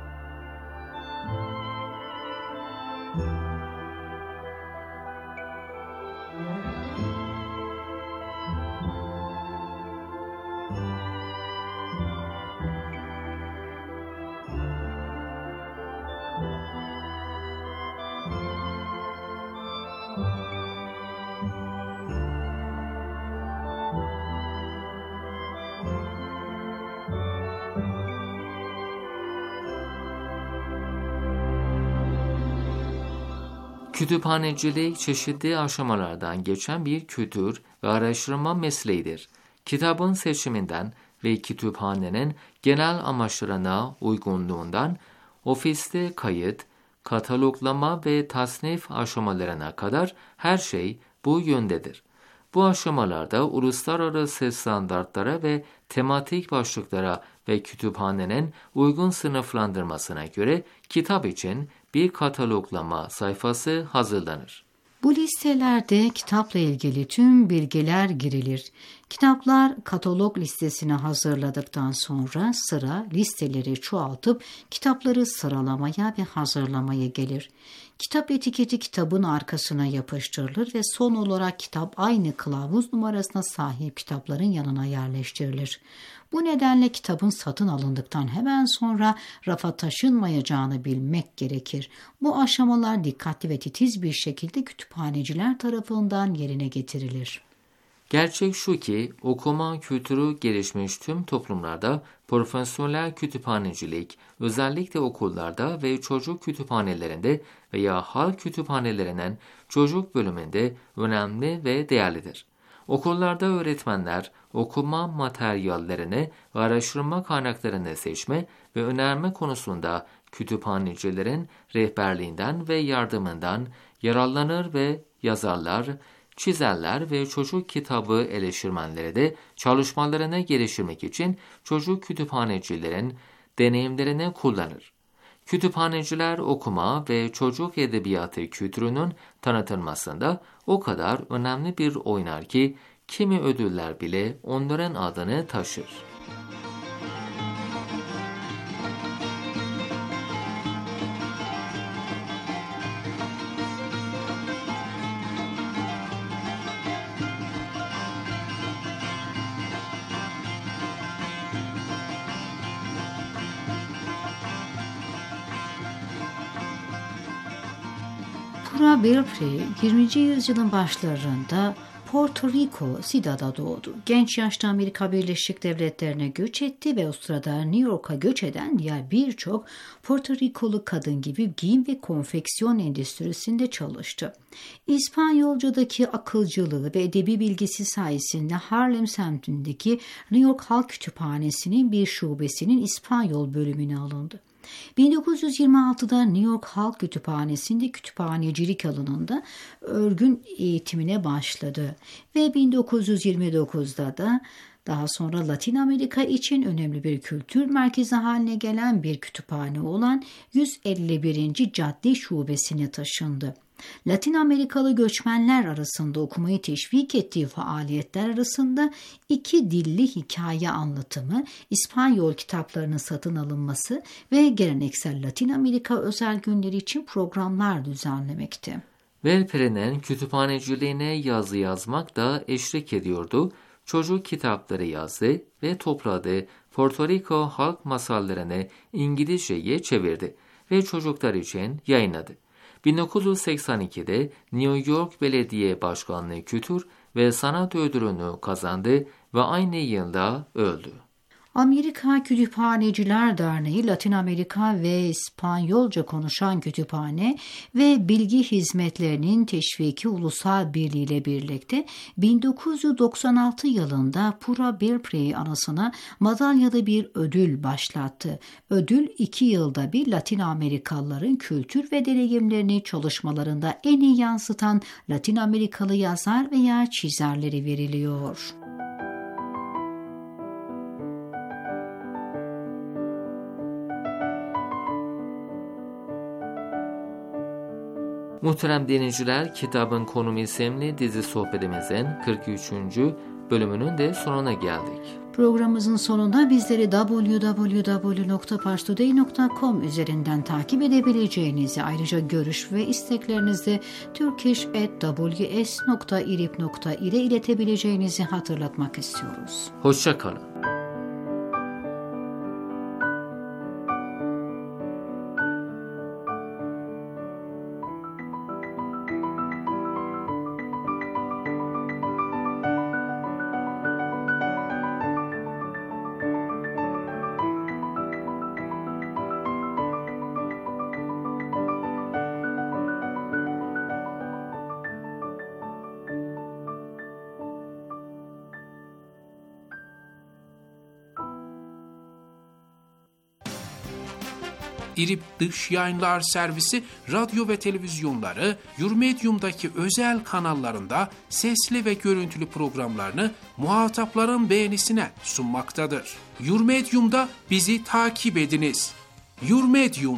Kütüphanecilik çeşitli aşamalardan geçen bir kültür ve araştırma mesleğidir. Kitabın seçiminden ve kütüphanenin genel amaçlarına uygunluğundan ofiste kayıt, kataloglama ve tasnif aşamalarına kadar her şey bu yöndedir. Bu aşamalarda uluslararası standartlara ve tematik başlıklara ve kütüphanenin uygun sınıflandırmasına göre kitap için bir kataloglama sayfası hazırlanır. Bu listelerde kitapla ilgili tüm bilgiler girilir. Kitaplar katalog listesini hazırladıktan sonra sıra listeleri çoğaltıp kitapları sıralamaya ve hazırlamaya gelir. Kitap etiketi kitabın arkasına yapıştırılır ve son olarak kitap aynı kılavuz numarasına sahip kitapların yanına yerleştirilir. Bu nedenle kitabın satın alındıktan hemen sonra rafa taşınmayacağını bilmek gerekir. Bu aşamalar dikkatli ve titiz bir şekilde kütüphaneciler tarafından yerine getirilir. Gerçek şu ki okuma kültürü gelişmiş tüm toplumlarda profesyonel kütüphanecilik özellikle okullarda ve çocuk kütüphanelerinde veya halk kütüphanelerinin çocuk bölümünde önemli ve değerlidir. Okullarda öğretmenler okuma materyallerini ve araştırma kaynaklarını seçme ve önerme konusunda kütüphanecilerin rehberliğinden ve yardımından yararlanır ve yazarlar, çizerler ve çocuk kitabı eleştirmenleri de çalışmalarını geliştirmek için çocuk kütüphanecilerin deneyimlerini kullanır. Kütüphaneciler okuma ve çocuk edebiyatı kültürünün tanıtılmasında o kadar önemli bir oynar ki kimi ödüller bile onların adını taşır. Cura Belfry yirminci yüzyılın başlarında Porto Rico, Ciudad'da doğdu. Genç yaşta Amerika Birleşik Devletleri'ne göç etti ve o sırada New York'a göç eden diğer birçok Porto Rikolu kadın gibi giyim ve konfeksiyon endüstrisinde çalıştı. İspanyolcadaki akılcılığı ve edebi bilgisi sayesinde Harlem semtindeki New York Halk Kütüphanesi'nin bir şubesinin İspanyol bölümüne alındı. bin dokuz yüz yirmi altıda New York Halk Kütüphanesi'nde kütüphanecilik alanında örgün eğitimine başladı ve bin dokuz yüz yirmi dokuzda da daha sonra Latin Amerika için önemli bir kültür merkezi haline gelen bir kütüphane olan yüz elli birinci Cadde Şubesi'ne taşındı. Latin Amerikalı göçmenler arasında okumayı teşvik ettiği faaliyetler arasında iki dilli hikaye anlatımı, İspanyol kitaplarının satın alınması ve geleneksel Latin Amerika özel günleri için programlar düzenlemekti. Belfry'nin kütüphaneciliğine yazı yazmak da eşlik ediyordu. Çocuk kitapları yazdı ve topladığı Porto Rico halk masallarını İngilizceye çevirdi ve çocuklar için yayınladı. bin dokuz yüz seksen ikide New York Belediye Başkanlığı Kültür ve Sanat Ödülünü kazandı ve aynı yılda öldü. Amerika Kütüphaneciler Derneği, Latin Amerika ve İspanyolca konuşan kütüphane ve bilgi hizmetlerinin teşviki ulusal birliği ile birlikte bin dokuz yüz doksan altı yılında Pura Belpré anısına madalyalı bir ödül başlattı. Ödül iki yılda bir Latin Amerikalıların kültür ve deneyimlerini çalışmalarında en iyi yansıtan Latin Amerikalı yazar veya çizerleri veriliyor. Muhterem dinleyiciler, Kitabın Konumu isimli dizi sohbetimizin kırk üçüncü bölümünün de sonuna geldik. Programımızın sonunda bizleri double-u double-u double-u nokta parstoday nokta com üzerinden takip edebileceğinizi, ayrıca görüş ve isteklerinizi turkish at w s nokta irib nokta ile iletebileceğinizi hatırlatmak istiyoruz. Hoşça kalın. İrib Dış Yayınlar Servisi radyo ve televizyonları Yurmedium'daki özel kanallarında sesli ve görüntülü programlarını muhatapların beğenisine sunmaktadır. Yurmedium'da bizi takip ediniz. Yurmedium.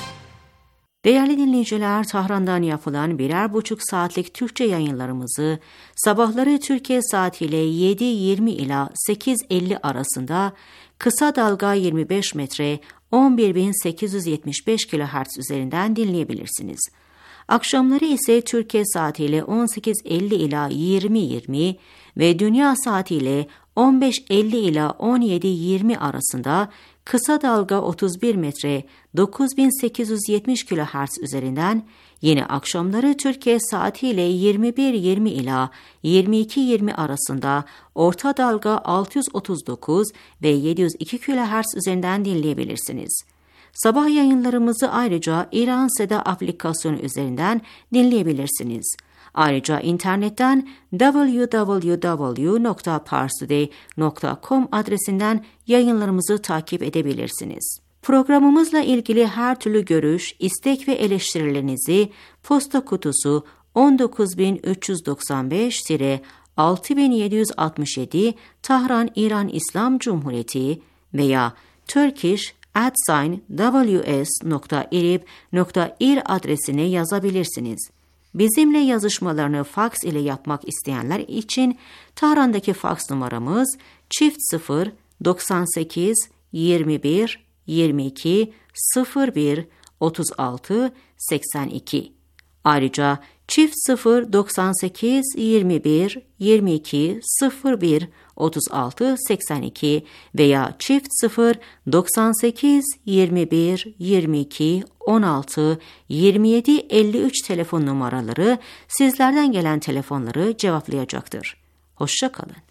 Değerli dinleyiciler, Tahran'dan yapılan birer buçuk saatlik Türkçe yayınlarımızı sabahları Türkiye saatiyle yedi yirmi ila sekiz elli arasında kısa dalga yirmi beş metre on bir bin sekiz yüz yetmiş beş kilohertz üzerinden dinleyebilirsiniz. Akşamları ise Türkiye saatiyle on sekiz elli ila yirmi yirmi ve dünya saatiyle on beş elli ila on yedi yirmi arasında kısa dalga otuz bir metre dokuz bin sekiz yüz yetmiş kilohertz üzerinden, yine akşamları Türkiye saatiyle yirmi bir yirmi ila yirmi iki yirmi arasında orta dalga altı yüz otuz dokuz ve yedi yüz iki kilohertz üzerinden dinleyebilirsiniz. Sabah yayınlarımızı ayrıca İran Seda aplikasyonu üzerinden dinleyebilirsiniz. Ayrıca internetten double-u double-u double-u nokta parstoday nokta com adresinden yayınlarımızı takip edebilirsiniz. Programımızla ilgili her türlü görüş, istek ve eleştirilerinizi posta kutusu on dokuz bin üç yüz doksan beş altı bin yedi yüz altmış yedi Tahran İran İslam Cumhuriyeti veya turkish at w s nokta irib nokta ir adresine yazabilirsiniz. Bizimle yazışmalarını faks ile yapmak isteyenler için Tahran'daki faks numaramız çift sıfır doksan sekiz yirmi bir yirmi iki sıfır bir otuz altı seksen iki. Ayrıca çift sıfır doksan sekiz yirmi bir yirmi iki sıfır bir otuz altı seksen iki veya çift sıfır doksan sekiz yirmi bir yirmi iki on altı yirmi yedi elli üç telefon numaraları sizlerden gelen telefonları cevaplayacaktır. Hoşça kalın.